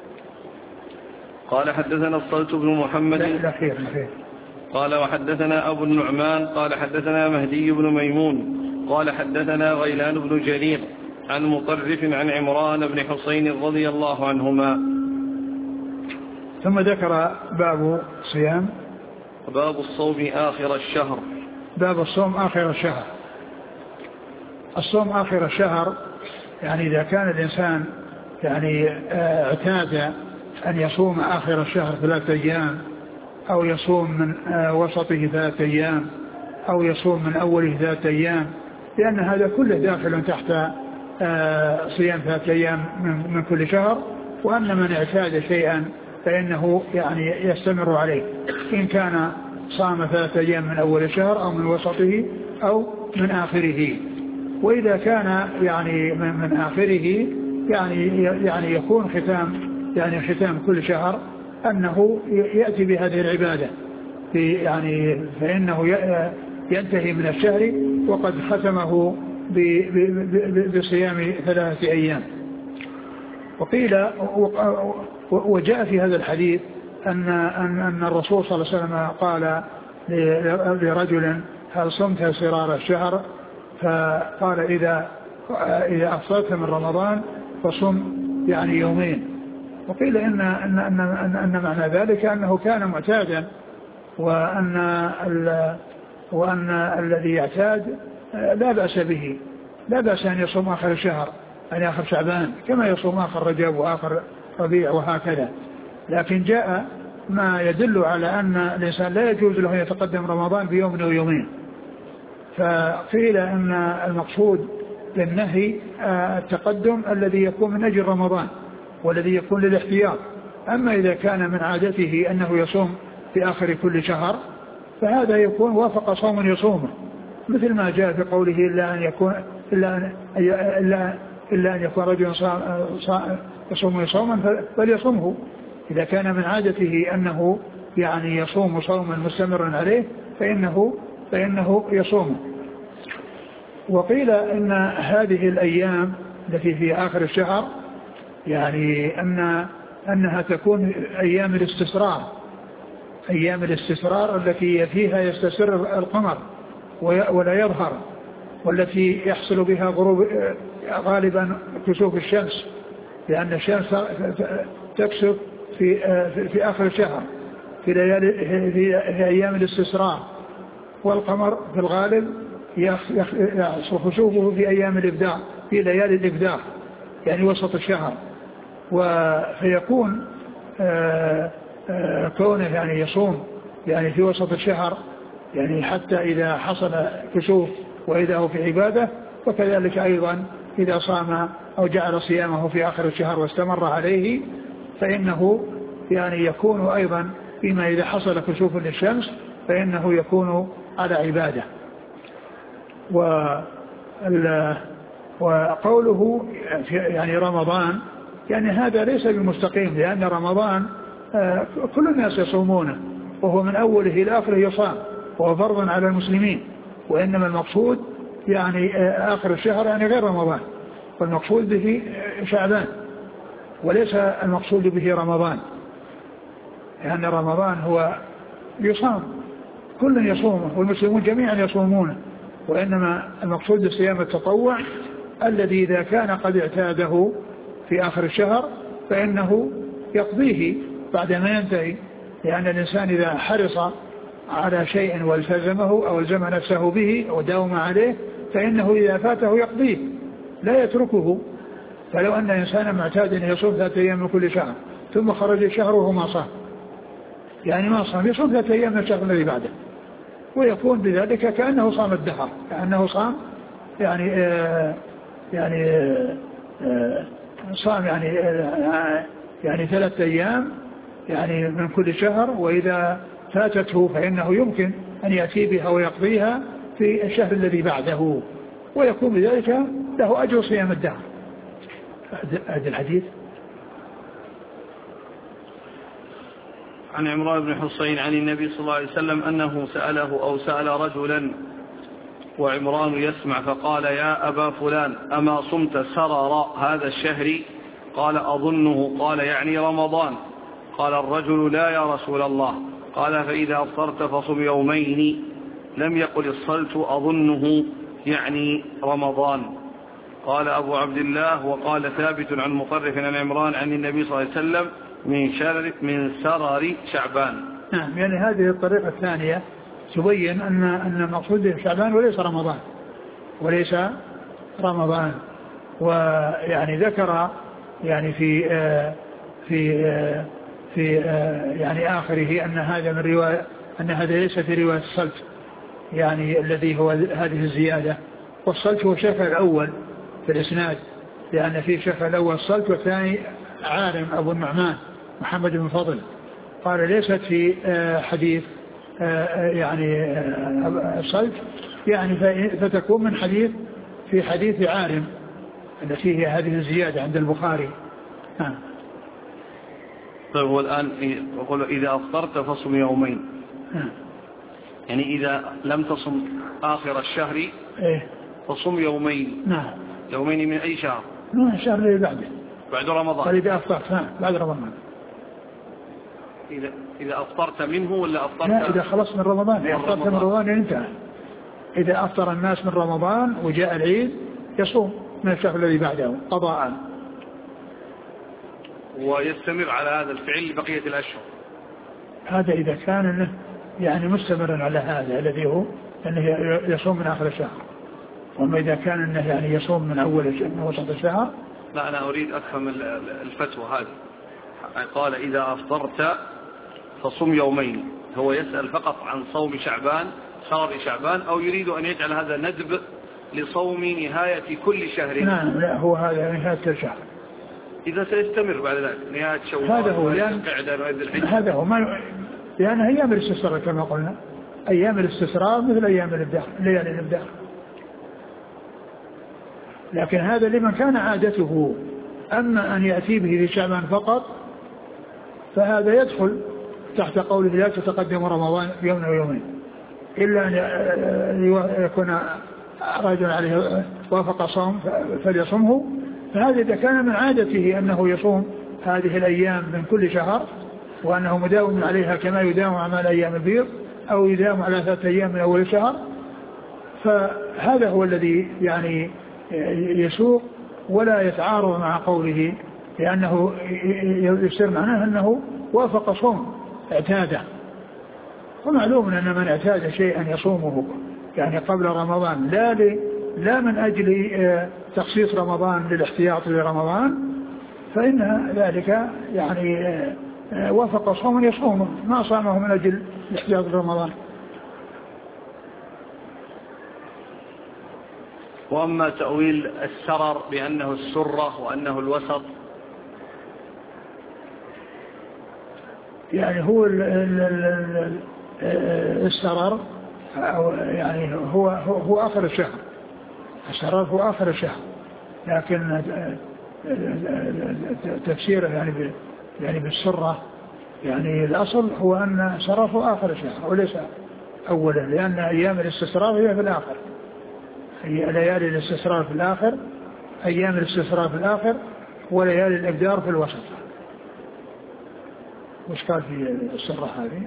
قال حدثنا الصلت بن محمد. الأخير. قال وحدثنا أبو النعمان قال حدثنا مهدي بن ميمون قال حدثنا غيلان بن جرير عن مطرف عن عمران بن حسين رضي الله عنهما. ثم ذكر باب صيام. باب الصوم آخر الشهر. باب الصوم آخر الشهر. الصوم آخر الشهر يعني إذا كان الإنسان يعني اعتاد أن يصوم آخر الشهر 3 أيام أو يصوم من وسطه 3 أيام أو يصوم من أوله 3 أيام، لأن هذا كله داخل تحت صيام 3 أيام من كل شهر، وأن من اعتاد شيئا فإنه يعني يستمر عليه، إن كان صام 3 أيام من أول الشهر أو من وسطه أو من آخره. وإذا كان يعني من آخره يعني يكون ختام كل شهر أنه يأتي بهذه العبادة يعني فإنه ينتهي من الشهر وقد ختمه بصيام 3 أيام. وقيل وجاء في هذا الحديث أن الرسول صلى الله عليه وسلم قال لرجل هل صمت سرار الشهر؟ فقال إذا أفطرت من رمضان فصم يعني يومين. وقيل إن معنى ذلك أنه كان معتادا، وأن الذي يعتاد لا بأس به، لا بأس أن يصوم آخر الشهر يعني آخر شعبان كما يصوم آخر رجب وآخر ربيع وهكذا. لكن جاء ما يدل على أن الإنسان لا يجوز له أن يتقدم رمضان بيوم أو يومين. فقيل أن المقصود للنهي التقدم الذي يكون من أجل رمضان والذي يكون للاحتياط. أما إذا كان من عادته أنه يصوم في آخر كل شهر فهذا يكون وافق صوم يصومه، مثل ما جاء في قوله إلا أن يكون رجل يصوم صوما فليصومه. إذا كان من عادته أنه يعني يصوم صوما مستمرا عليه فإنه يصومه. وقيل إن هذه الأيام التي في آخر الشهر يعني أنها تكون أيام الاستسرار التي فيها يستسر القمر ولا يظهر، والتي يحصل بها غروب غالبا كسوف الشمس، لأن الشمس تكسف في آخر الشهر في أيام الاستسرار، والقمر في الغالب يحصل خسوفه في أيام الإبداع في ليالي الإبداع يعني وسط الشهر. فيكون كونه يعني يصوم يعني في وسط الشهر يعني حتى إذا حصل كسوف وإذا هو في عبادة، وكذلك أيضا إذا صام أو جعل صيامه في آخر الشهر واستمر عليه فإنه يعني يكون أيضا فيما إذا حصل كسوف للشمس فإنه يكون على عبادة. وقوله يعني رمضان يعني هذا ليس بمستقيم، لأن رمضان كل الناس يصومونه وهو من أوله إلى آخره يصام وهو فرض على المسلمين، وإنما المقصود يعني آخر الشهر يعني غير رمضان، والمقصود به شعبان وليس المقصود به رمضان، لأن رمضان هو يصام كل يصومه والمسلمون جميعا يصومونه، وإنما المقصود بصيام التطوع الذي إذا كان قد اعتاده في آخر الشهر فإنه يقضيه بعد ما ينتهي، لأن الإنسان إذا حرص على شيء والتزمه أو الزم نفسه به وداوم عليه فإنه إذا فاته يقضيه لا يتركه. فلو أن إنسانا معتاد أن يصوم 3 أيام من كل شهر ثم خرج الشهر وهو ما صام يعني ما صام، يصوم 3 أيام من الشهر الذي بعده، ويكون بذلك كأنه صام الدهر، كأنه صام صام يعني 3 أيام يعني من كل شهر، وإذا فاتته فإنه يمكن أن يأتي بها ويقضيها في الشهر الذي بعده، ويكون بذلك له أجر صيام الدهر. هذا الحديث عن عمران بن حصين عن النبي صلى الله عليه وسلم أنه سأله أو سأل رجلا وعمران يسمع فقال: يا أبا فلان أما صمت سرر هذا الشهر؟ قال: أظنه. قال: يعني رمضان؟ قال الرجل: لا يا رسول الله. قال: فإذا أفطرت فصم يومين. لم يقل الصلت أظنه يعني رمضان. قال أبو عبد الله: وقال ثابت عن مطرف عن عمران عن النبي صلى الله عليه وسلم من سرر شعبان. نعم، يعني هذه الطريقة الثانية تبين أن المقصود شعبان وليس رمضان. ويعني ذكر يعني في يعني آخره أن هذا ليس في رواية الصلت، يعني الذي هو هذه الزيادة. والصلت هو شفع الأول في الإسناد، لأن فيه شفع الأول الصلت، والثاني عالم أبو النعمان محمد بن فضل. قال ليست في حديث يعني الصلت، يعني فتكون من في حديث عارم التي هي هذه الزيادة عند البخاري. طيب، هو الآن يقول: إذا أفطرت فصم يومين. يعني إذا لم تصم آخر الشهر فصم يومين. نعم. يومين من أي شهر؟ من الشهر اللي بعده، بعد رمضان. قال إذا أفطرت بعد رمضان. إذا أفطرت منه ولا أفطرت؟ لا، إذا خلص من رمضان. إذا أفطرت من رمضان انتهى. إذا أفطر الناس من رمضان وجاء العيد يصوم من الشهر الذي بعده قضاء، ويستمر على هذا الفعل بقية الأشهر. هذا إذا كان يعني مستمرا على هذا الذي هو أنه يصوم من آخر الشهر. وما إذا كان أنه يعني يصوم من من وسط الشهر. لا، أنا أريد أفهم الفتوى هذه. قال: إذا أفطرت فصم يومين. هو يسأل فقط عن صوم شعبان، شهر شعبان، أو يريد أن يجعل هذا ندب لصوم نهاية كل شهر؟ نعم، لا، هو هذا نهاية الشهر. إذا سيستمر بعد ذلك نهاية شوال، هذا هو، هذا هو لأن أيام الاستسرار كما قلنا، أيام الاستسرار مثل أيام ليالي الإبداع. لكن هذا لمن كان عادته أما أن يأتي به في شعبان فقط، فهذا يدخل تحت قوله: لا تتقدم رمضان يوم ويومين، إلا أن يكون رجل عليه وافق صوم فليصمه. فهذا إذا كان من عادته أنه يصوم هذه الأيام من كل شهر، وأنه مداوم عليها كما يداوم على أيام البيض، أو يداوم على 3 أيام من أول الشهر، فهذا هو الذي يعني يسوق ولا يتعارض مع قوله، لأنه يصير معناه أنه وافق صوم اعتاده. ومعلوم أن من اعتاد شيئا يصومه يعني قبل رمضان لا من أجل تخصيص رمضان للاحتياط لرمضان، فإن ذلك يعني وافق صوما يصومه، ما صامه من أجل الاحتياط لرمضان. وأما تأويل السرر بأنه السرة وأنه الوسط، يعني هو السرر يعني هو آخر الشهر. السرر هو آخر الشهر، لكن تفسيره يعني بالسرة، يعني الأصل هو أن السرر هو آخر الشهر وليس أولا، لأن أيام الاستسرار هي في الآخر، هي ليالي الاستسرار في الآخر، أيام الاستسرار في الآخر، وليالي الإبدار في الوسط. وش قال في السرة هذه؟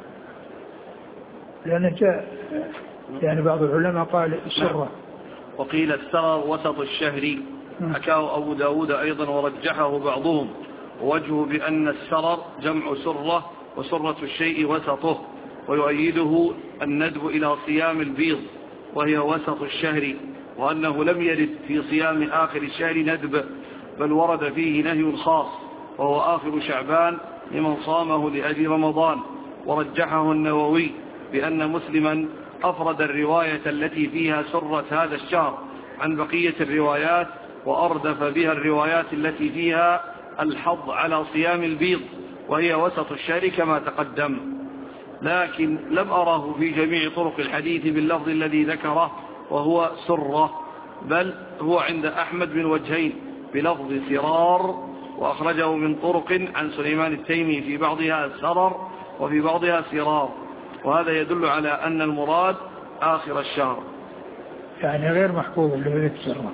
لأن جاء يعني بعض العلماء قال السرة. وقيل السرر وسط الشهر، حكاه أبو داود أيضا ورجحه بعضهم، ووجهه بأن السرر جمع سرة، وسرة الشيء وسطه، ويؤيده الندب إلى صيام البيض وهي وسط الشهر، وأنه لم يرد في صيام آخر الشهر ندب، بل ورد فيه نهي خاص وهو آخر شعبان لمن صامه لأجل رمضان. ورجحه النووي بأن مسلما أفرد الرواية التي فيها سرة هذا الشهر عن بقية الروايات، وأردف بها الروايات التي فيها الحظ على صيام البيض، وهي وسط الشهر كما تقدم، لكن لم أره في جميع طرق الحديث باللفظ الذي ذكره وهو سرة، بل هو عند أحمد من وجهين بلفظ سرار، وأخرجه من طرق عن سليمان التيمي في بعضها سرر وفي بعضها سرار، وهذا يدل على أن المراد آخر الشهر، يعني غير محفوظ اللي السرة.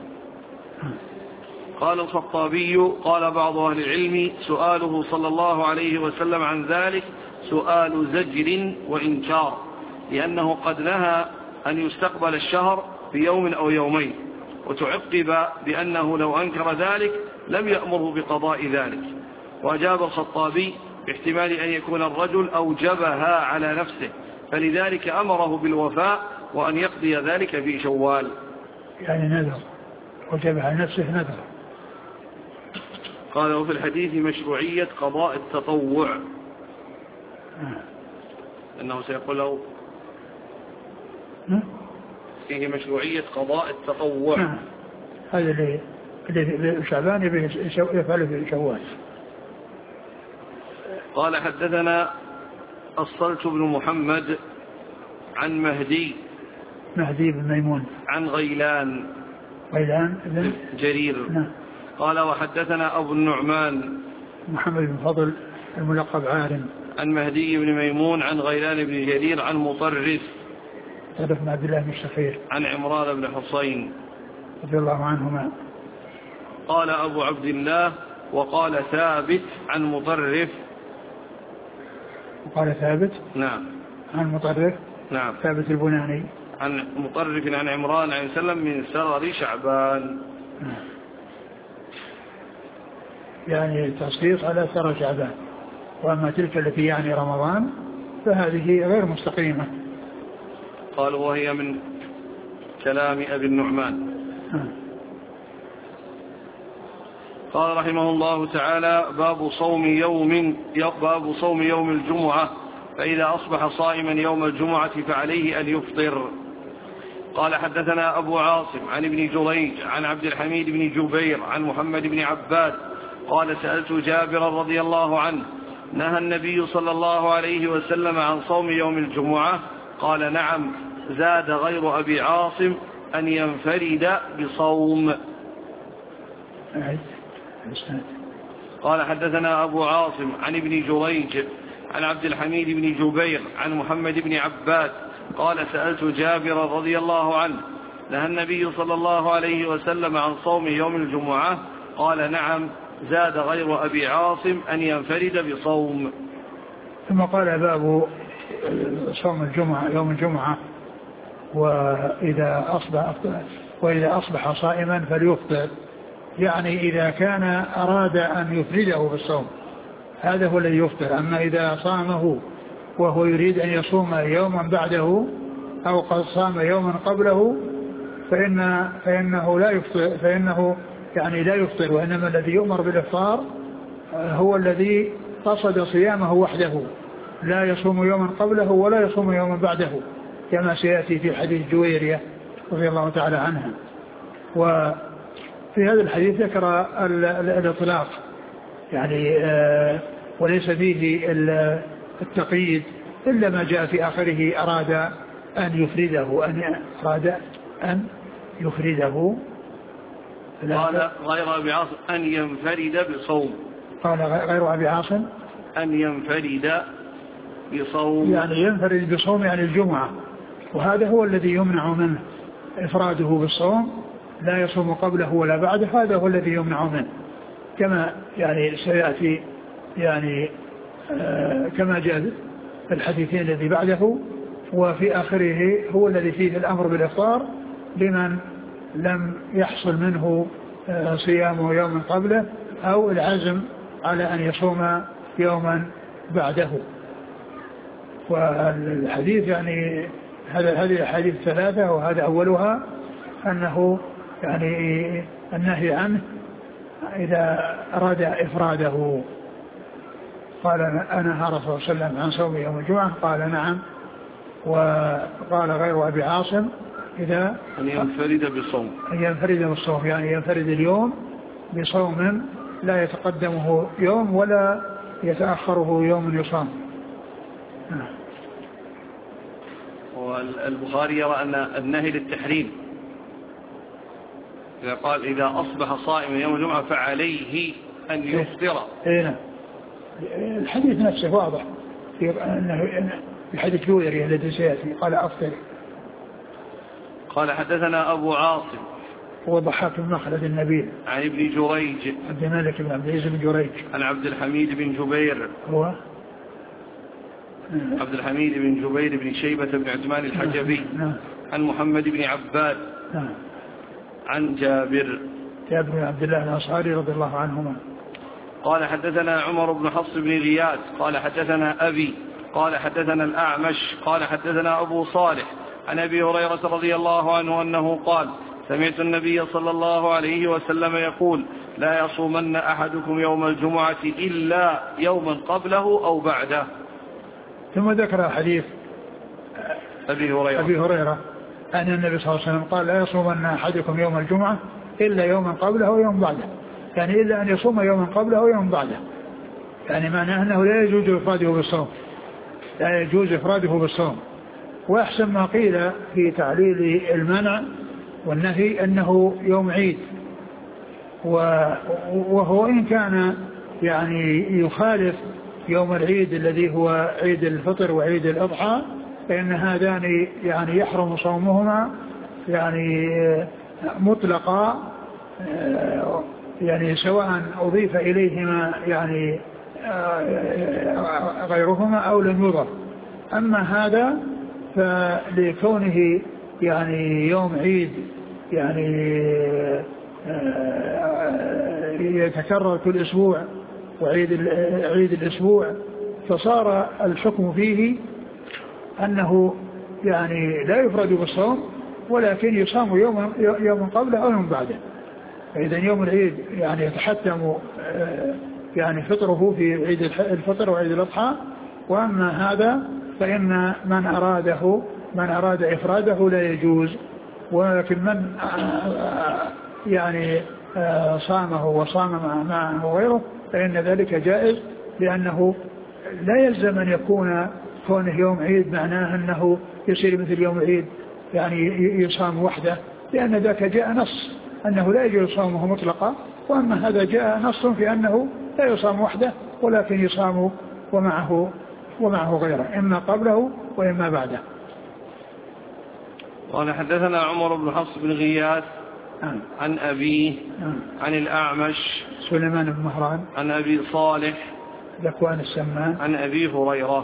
قال الخطابي قال بعض أهل العلم سؤاله صلى الله عليه وسلم عن ذلك سؤال زجر وإنكار، لأنه قد نهى أن يستقبل الشهر في يوم أو يومين، وتعقب بأنه لو أنكر ذلك لم يأمره بقضاء ذلك. وأجاب الخطابي باحتمال أن يكون الرجل أوجبها على نفسه، فلذلك أمره بالوفاء وأن يقضي ذلك في شوال. يعني نذر، أوجبها على نفسه نذر. قال وفي الحديث مشروعية قضاء التطوع، أنه سيقول له فيه مشروعية قضاء التطوع. هذا اللي شعبان يفعله في شوال. قال حدثنا الصلت بن محمد عن مهدي بن ميمون عن غيلان بن جرير. قال وحدثنا أبو النعمان محمد بن فضل الملقب عارم عن مهدي بن ميمون عن غيلان بن جرير عن مطرف بن عبد الله بن الشخير عن عمران بن حصين رضي الله عنهما. قال أبو عبد الله وقال ثابت عن مطرف. وقال ثابت نعم عن مطرف نعم ثابت البناني عن مطرف عن عمران عليه السلام من سرر شعبان. يعني تصديق على سرر شعبان، وأما تلك التي يعني رمضان فهذه غير مستقيمة. قال وهي من كلام أبي النعمان. قال رحمه الله تعالى باب صوم يوم الجمعة، فإذا أصبح صائما يوم الجمعة فعليه أن يفطر. قال حدثنا أبو عاصم عن ابن جريج عن عبد الحميد بن جبير عن محمد بن عباد قال سألت جابرا رضي الله عنه نهى النبي صلى الله عليه وسلم عن صوم يوم الجمعة؟ قال نعم، زاد غير أبي عاصم أن ينفرد بصوم. قال حدثنا أبو عاصم عن ابن جريج عن عبد الحميد بن جبير عن محمد بن عباد قال سألت جابرا رضي الله عنه نهى النبي صلى الله عليه وسلم عن صوم يوم الجمعة؟ قال نعم، زاد غير أبي عاصم أن ينفرد بصوم. ثم قال باب صوم الجمعة يوم الجمعة، وإذا أصبح صائما فليفطر، يعني إذا كان أراد أن يفرده بالصوم هذا هو الذي يفطر. أما إذا صامه وهو يريد أن يصوم يوما بعده أو قد صام يوما قبله فإنه لا يفطر، فإنه يعني لا يفطر، وإنما الذي يؤمر بالإفطار هو الذي قصد صيامه وحده، لا يصوم يوما قبله ولا يصوم يوما بعده، كما سيأتي في حديث جويرية رضي الله تعالى عنها. وفي هذا الحديث ذكر الإطلاق، يعني وليس فيه التقييد إلا ما جاء في آخره أراد أن يفرده قال غير أبي عاصم أن ينفرد بصوم. قال غير أبي عاصم أن ينفرد بصوم، يعني ينفرد بصوم يعني الجمعة، وهذا هو الذي يمنع منه إفراده بالصوم، لا يصوم قبله ولا بعده، هذا هو الذي يمنع منه، كما يعني سيأتي يعني كما جاء في الحديثين الذي بعده. وفي آخره هو الذي فيه الأمر بالإفطار لمن لم يحصل منه صيامه يوما قبله أو العزم على أن يصوم يوما بعده. والحديث يعني هذه الحديث ثلاثة، وهذا أولها أنه يعني النهي عنه إذا أراد إفراده. قال أنا رسول الله صلى الله عليه وسلم عن صوم يوم الجمعة؟ قال نعم. وقال غير أبي عاصم إذا أن ينفرد بالصوم، يعني ينفرد اليوم بصوم لا يتقدمه يوم ولا يتأخره يوم يصام. والبخاري يرى أن النهي للتحريم، إذا قال إذا أصبح صائما يوم الجمعة فعليه أن يفطر. الحديث نفسه واضح أنه الحديث جويري الذي سيأتي قال أفطر. قال حدثنا أبو عاصم هو ضحاك بن مخلد النبيل عن ابن جريج عبد الملك بن عبد العزيز بن جريج عن عبد الحميد بن جبير هو عبد الحميد بن جبير بن شيبة بن عثمان الحجبي عن محمد بن عباد عن جابر بن عبد الله الأنصاري رضي الله عنهما قال حدثنا عمر بن حفص بن غياث قال حدثنا أبي قال حدثنا الأعمش قال حدثنا أبو صالح عن أبي هريرة رضي الله عنه أنه قال سمعت النبي صلى الله عليه وسلم يقول لا يصومن أحدكم يوم الجمعة إلا يوما قبله أو بعده. ثم ذكر حديث أبي هريرة أن النبي صلى الله عليه وسلم قال لا يصومن أحدكم يوم الجمعة إلا يوما قبله ويوم بعده، يعني إلا أن يصوم يوما قبله ويوم بعده، يعني معناه أنه لا يجوز إفراده بالصوم، لا يجوز إفراده بالصوم. وأحسن ما قيل في تعليل المنع والنهي أنه يوم عيد، وهو إن كان يعني يخالف يوم العيد الذي هو عيد الفطر وعيد الأضحى، فإن هذان يعني يحرم صومهما يعني مطلقا، يعني سواء أضيف إليهما يعني غيرهما أو لم يضف. أما هذا فلكونه يعني يوم عيد يعني يتكرر كل أسبوع وعيد الأسبوع، فصار الحكم فيه أنه يعني لا يفرد بالصوم ولكن يصام يوم قبله أو يوم بعده. فإذا يوم العيد يعني يتحتم يعني فطره في عيد الفطر وعيد الأضحى، وأما هذا فإن من أراد إفراده لا يجوز، ولكن من يعني صامه وصام معه غيره فإن ذلك جائز، لأنه لا يلزم أن يكون كونه يوم عيد معناه أنه يصير مثل يوم العيد يعني يصام وحده، لأن ذاك جاء نص أنه لا يجوز صومه مطلقا، وأما هذا جاء نص في أنه لا يصام وحده ولكن يصام ومعه غيره، إما قبله وإما بعده. قال حدثنا عمر بن حفص بن غياث عن أبيه عن الأعمش سليمان بن مهران عن أبي صالح ذكوان السمان عن أبي هريرة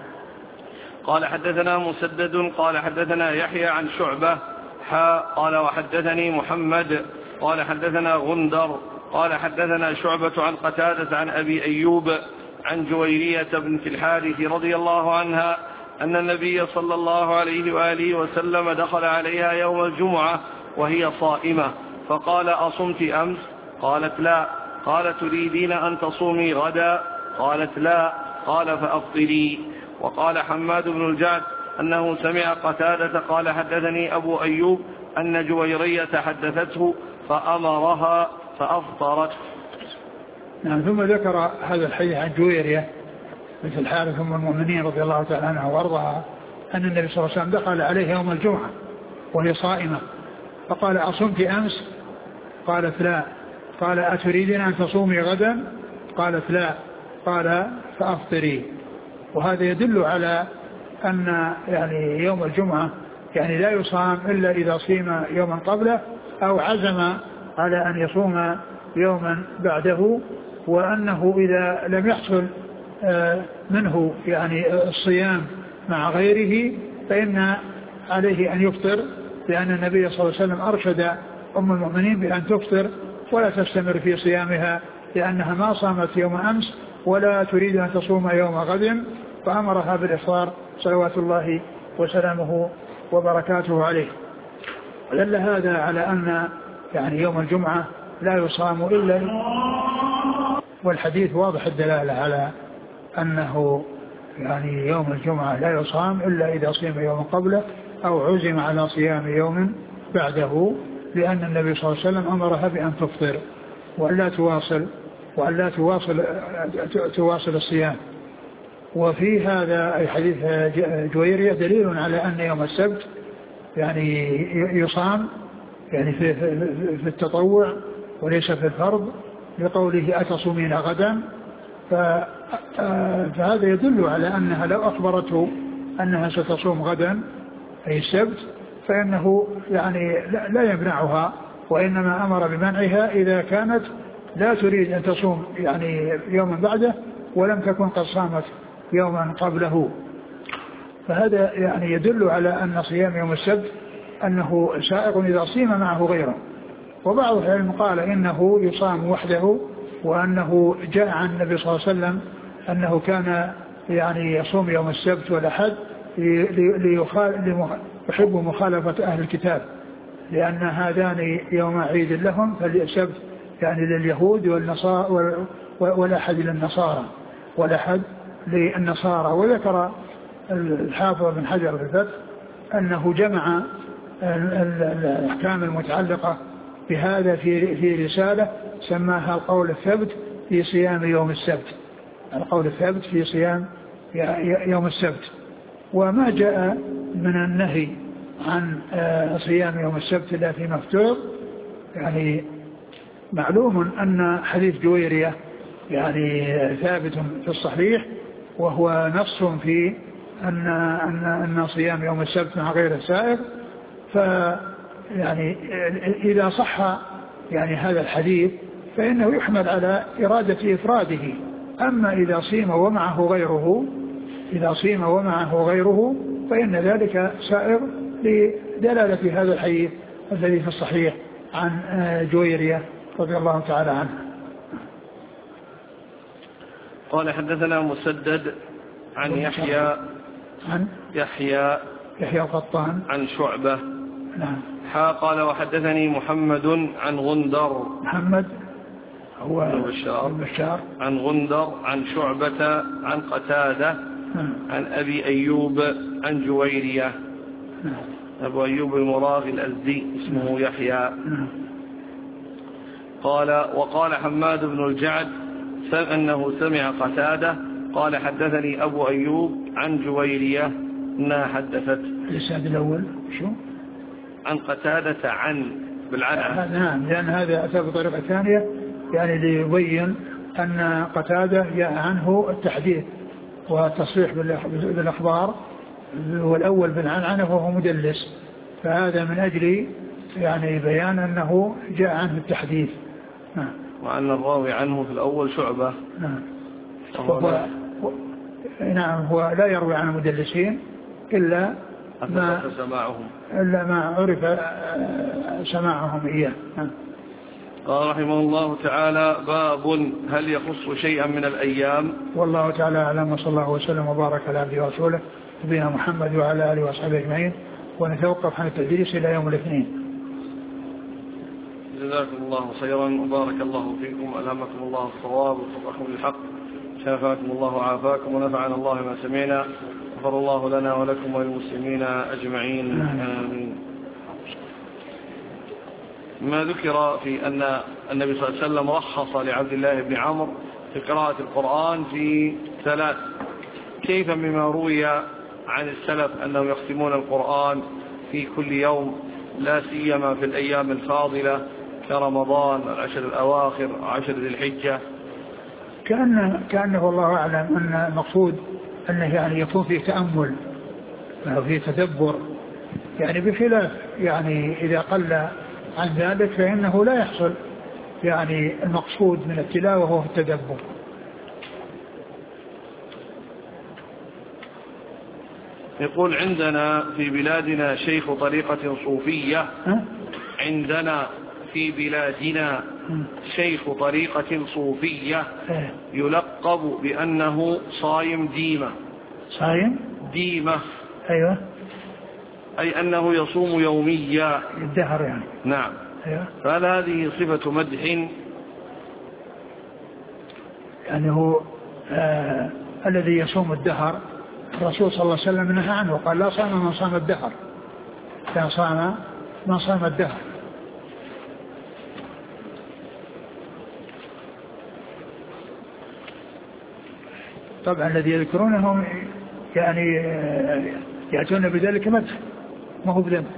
قال حدثنا مسدد قال حدثنا يحيى عن شعبة قال وحدثني محمد قال حدثنا غندر قال حدثنا شعبة عن قتادة عن أبي أيوب عن جويرية بنت الحارث رضي الله عنها أن النبي صلى الله عليه وآله وسلم دخل عليها يوم الجمعة وهي صائمة فقال أصمت أمس؟ قالت لا. قال تريدين أن تصومي غدا؟ قالت لا. قال فأفطري. وقال حماد بن الجعد أنه سمع قتادة قال حدثني أبو أيوب أن جويرية حدثته فأمرها فأفطرت. نعم. ثم ذكر هذا الحديث عن جويرية مثل الحارث أم المؤمنين رضي الله تعالى عنها وارضاها أن النبي صلى الله عليه وسلم دخل عليه يوم الجمعة وهي صائمة فقال أصمت أمس؟ قالت لا. قال أتريدين أن تصومي غدا؟ قالت لا. قال فأفطري. وهذا يدل على أن يعني يوم الجمعة يعني لا يصام إلا إذا صيم يوما قبله أو عزم على أن يصوم يوما بعده، وأنه إذا لم يحصل منه يعني الصيام مع غيره فإن عليه أن يفطر، لأن النبي صلى الله عليه وسلم أرشد أم المؤمنين بأن تفطر ولا تستمر في صيامها لأنها ما صامت يوم أمس ولا تريد أن تصوم يوم غد، فأمرها بالإفطار صلوات الله وسلامه وبركاته عليه. دل هذا على أن يعني يوم الجمعة لا يصام إلا، والحديث واضح الدلالة على أنه يعني يوم الجمعة لا يصام إلا إذا صيم يوم قبله أو عزم على صيام يوم بعده، لأن النبي صلى الله عليه وسلم أمرها بأن تفطر وألا تواصل وأن لا تواصل الصيام. وفي هذا أي حديث جويرية دليل على أن يوم السبت يعني يصام يعني في التطوع وليس في الفرض، لقوله أتصومين غدا، فهذا يدل على أنها لو أخبرته أنها ستصوم غدا أي السبت فإنه يعني لا يمنعها، وإنما أمر بمنعها إذا كانت لا تريد أن تصوم يعني يوما بعده ولم تكن قد صامت يوما قبله. فهذا يعني يدل على أن صيام يوم السبت أنه سائغ إذا صيم معه غيره. وبعض العلم قال إنه يصام وحده، وأنه جاء عن النبي صلى الله عليه وسلم أنه كان يعني يصوم يوم السبت والأحد يحب مخالفة أهل الكتاب، لأن هذان يوم عيد لهم، فالسبت يعني لليهود والأحد للنصارى والأحد للنصارى. وذكر الحافظ بن حجر في الفتح أنه جمع الأحكام المتعلقة بهذا في رسالة سماها القول الثبت في صيام يوم السبت، القول الثبت في صيام يوم السبت. وما جاء من النهي عن صيام يوم السبت إلا فيما افترض، يعني معلوم أن حديث جويرية يعني ثابت في الصحيح، وهو نص في أن صيام يوم السبت مع غير السائر. فيعني إذا صح يعني هذا الحديث فإنه يحمل على إرادة إفراده. أما إذا صيم ومعه غيره فإن ذلك سائر لدلالة هذا الحديث الذي في الصحيح عن جويرية رضي الله تعالى عنه. قال حدثنا مسدد عن يحيى القطان عن شعبة. نعم. قال وحدثني محمد عن غندر، محمد هو بشار عن غندر عن شعبة عن قتادة عن أبي أيوب عن جويرية. أبو أيوب المراغي الأزدي اسمه يحيى. قال وقال حماد بن الجعد أنه سمع قتادة قال حدثني أبو أيوب عن جويرية أنها حدثت. الإسناد الأول شو؟ عن قتادة عن بالعنى. نعم، لأن هذا أتى بطريقة ثانية يعني ليبين أن قتادة جاء عنه التحديث والتصريح بالأخبار، والأول بالعنعنة وهو مدلس، فهذا من أجل يعني بيان أنه جاء عنه التحديث. وأن الراوي عنه في الأول شعبة. نعم هو لا يروي عن المدلسين إلا ما عرف سماعهم إياه. قال رحمه الله تعالى باب هل يخص شيئا من الأيام. والله تعالى أعلم، وصلى الله وسلم وبارك على عبده ورسوله نبينا محمد وعلى آله وأصحابه أجمعين، ونتوقف عن التدريس إلى يوم الاثنين. جزاكم الله خيرا وبارك الله فيكم، ألهمكم الله الصواب ووفقكم للحق، شافاكم الله وعافاكم، ونفعنا الله ما سمعنا، غفر الله لنا ولكم وللمسلمين أجمعين آمين. ما ذكر في أن النبي صلى الله عليه وسلم رخص لعبد الله بن عمرو في قراءة القرآن في 3، كيف بما روي عن السلف أنهم يختمون القرآن في كل يوم، لا سيما في الأيام الفاضلة كرمضان، العشر الأواخر، عشر ذي الحجة؟ كأنه والله أعلم أن المقصود أنه يعني يكون فيه تأمل وفيه تدبر، يعني بخلاف يعني إذا قل عن ذلك فإنه لا يحصل يعني المقصود من التلاوة وهو التدبر. يقول عندنا في بلادنا شيخ طريقة صوفية، عندنا في بلادنا شيخ طريقة صوفية يلقب بأنه صايم ديمة. صايم ديمة، أيوة، أي أنه يصوم يوميا الدهر يعني. نعم. أيوة. فهل هذه صفة مدح؟ يعني هو الذي يصوم الدهر الرسول صلى الله عليه وسلم نهى عنه، قال لا صام من صام الدهر، لا صام من صام الدهر. طبعا الذي يذكرونهم يعني يأتون بذلك مدح ما هو بذنب.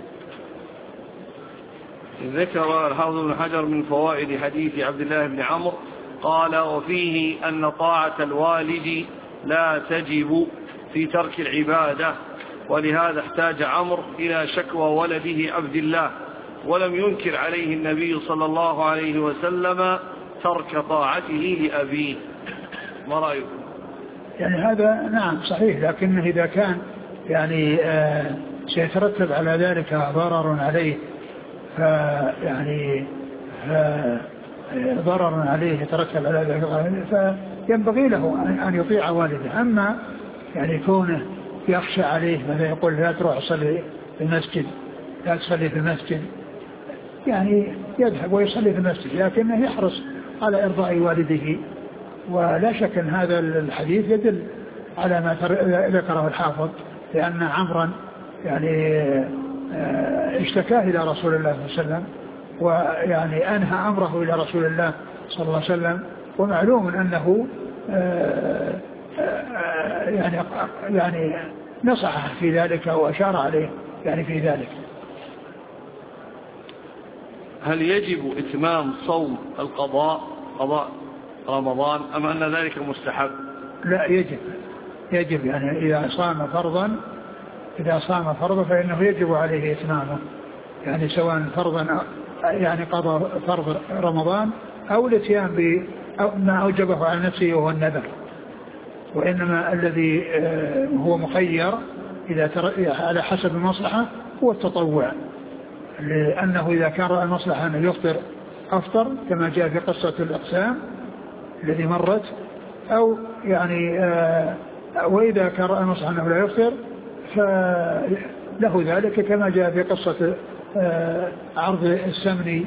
ذكر الحافظ بن حجر من فوائد حديث عبد الله بن عمرو قال وفيه أن طاعة الوالد لا تجب في ترك العبادة، ولهذا احتاج عمرو إلى شكوى ولده عبد الله، ولم ينكر عليه النبي صلى الله عليه وسلم ترك طاعته لأبيه. ما رأيكم؟ يعني هذا نعم صحيح، لكن إذا كان يعني سيترتب على ذلك ضرر عليه، فيعني ضرر عليه يترتب على ذلك فينبغي له أن يطيع والده. أما يعني كونه يخشى عليه مثلا يقول لا تروح تصلي في المسجد، لا تصلي في المسجد، يعني يذهب ويصلي في المسجد لكنه يحرص على إرضاء والده. ولا شك أن هذا الحديث يدل على ما ذكره الحافظ، لأن عمرا يعني اشتكاه إلى رسول الله صلى الله عليه وسلم، ويعني أنهى أمره إلى رسول الله صلى الله عليه وسلم، ومعلوم أنه يعني نصحه في ذلك وأشار عليه يعني في ذلك. هل يجب إتمام صوم القضاء قضاء رمضان أم أن ذلك مستحب؟ لا يجب يعني إذا صام فرضا فإنه يجب عليه إتمامه، يعني سواء فرضا يعني قضى فرض رمضان أو الاتيان بما أوجبه على نفسه وهو النذر. وإنما الذي هو مخير إذا على حسب المصلحة هو التطوع، لأنه إذا كان رأى المصلحة أنه يفطر أفطر كما جاء في قصة الأقسام الذي مرت، أو يعني وإذا كان رأى المصلحة أنه لا يفطر فله ذلك كما جاء في قصة عرض السمن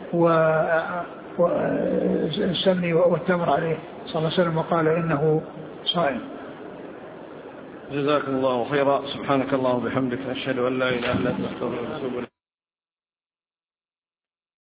والتمر عليه صلى الله عليه وسلم وقال إنه صائم. جزاكم الله خيرا. سبحانك اللهم وبحمدك، نشهد أن لا إله إلا أنت نستغفرك ونتوب إليك.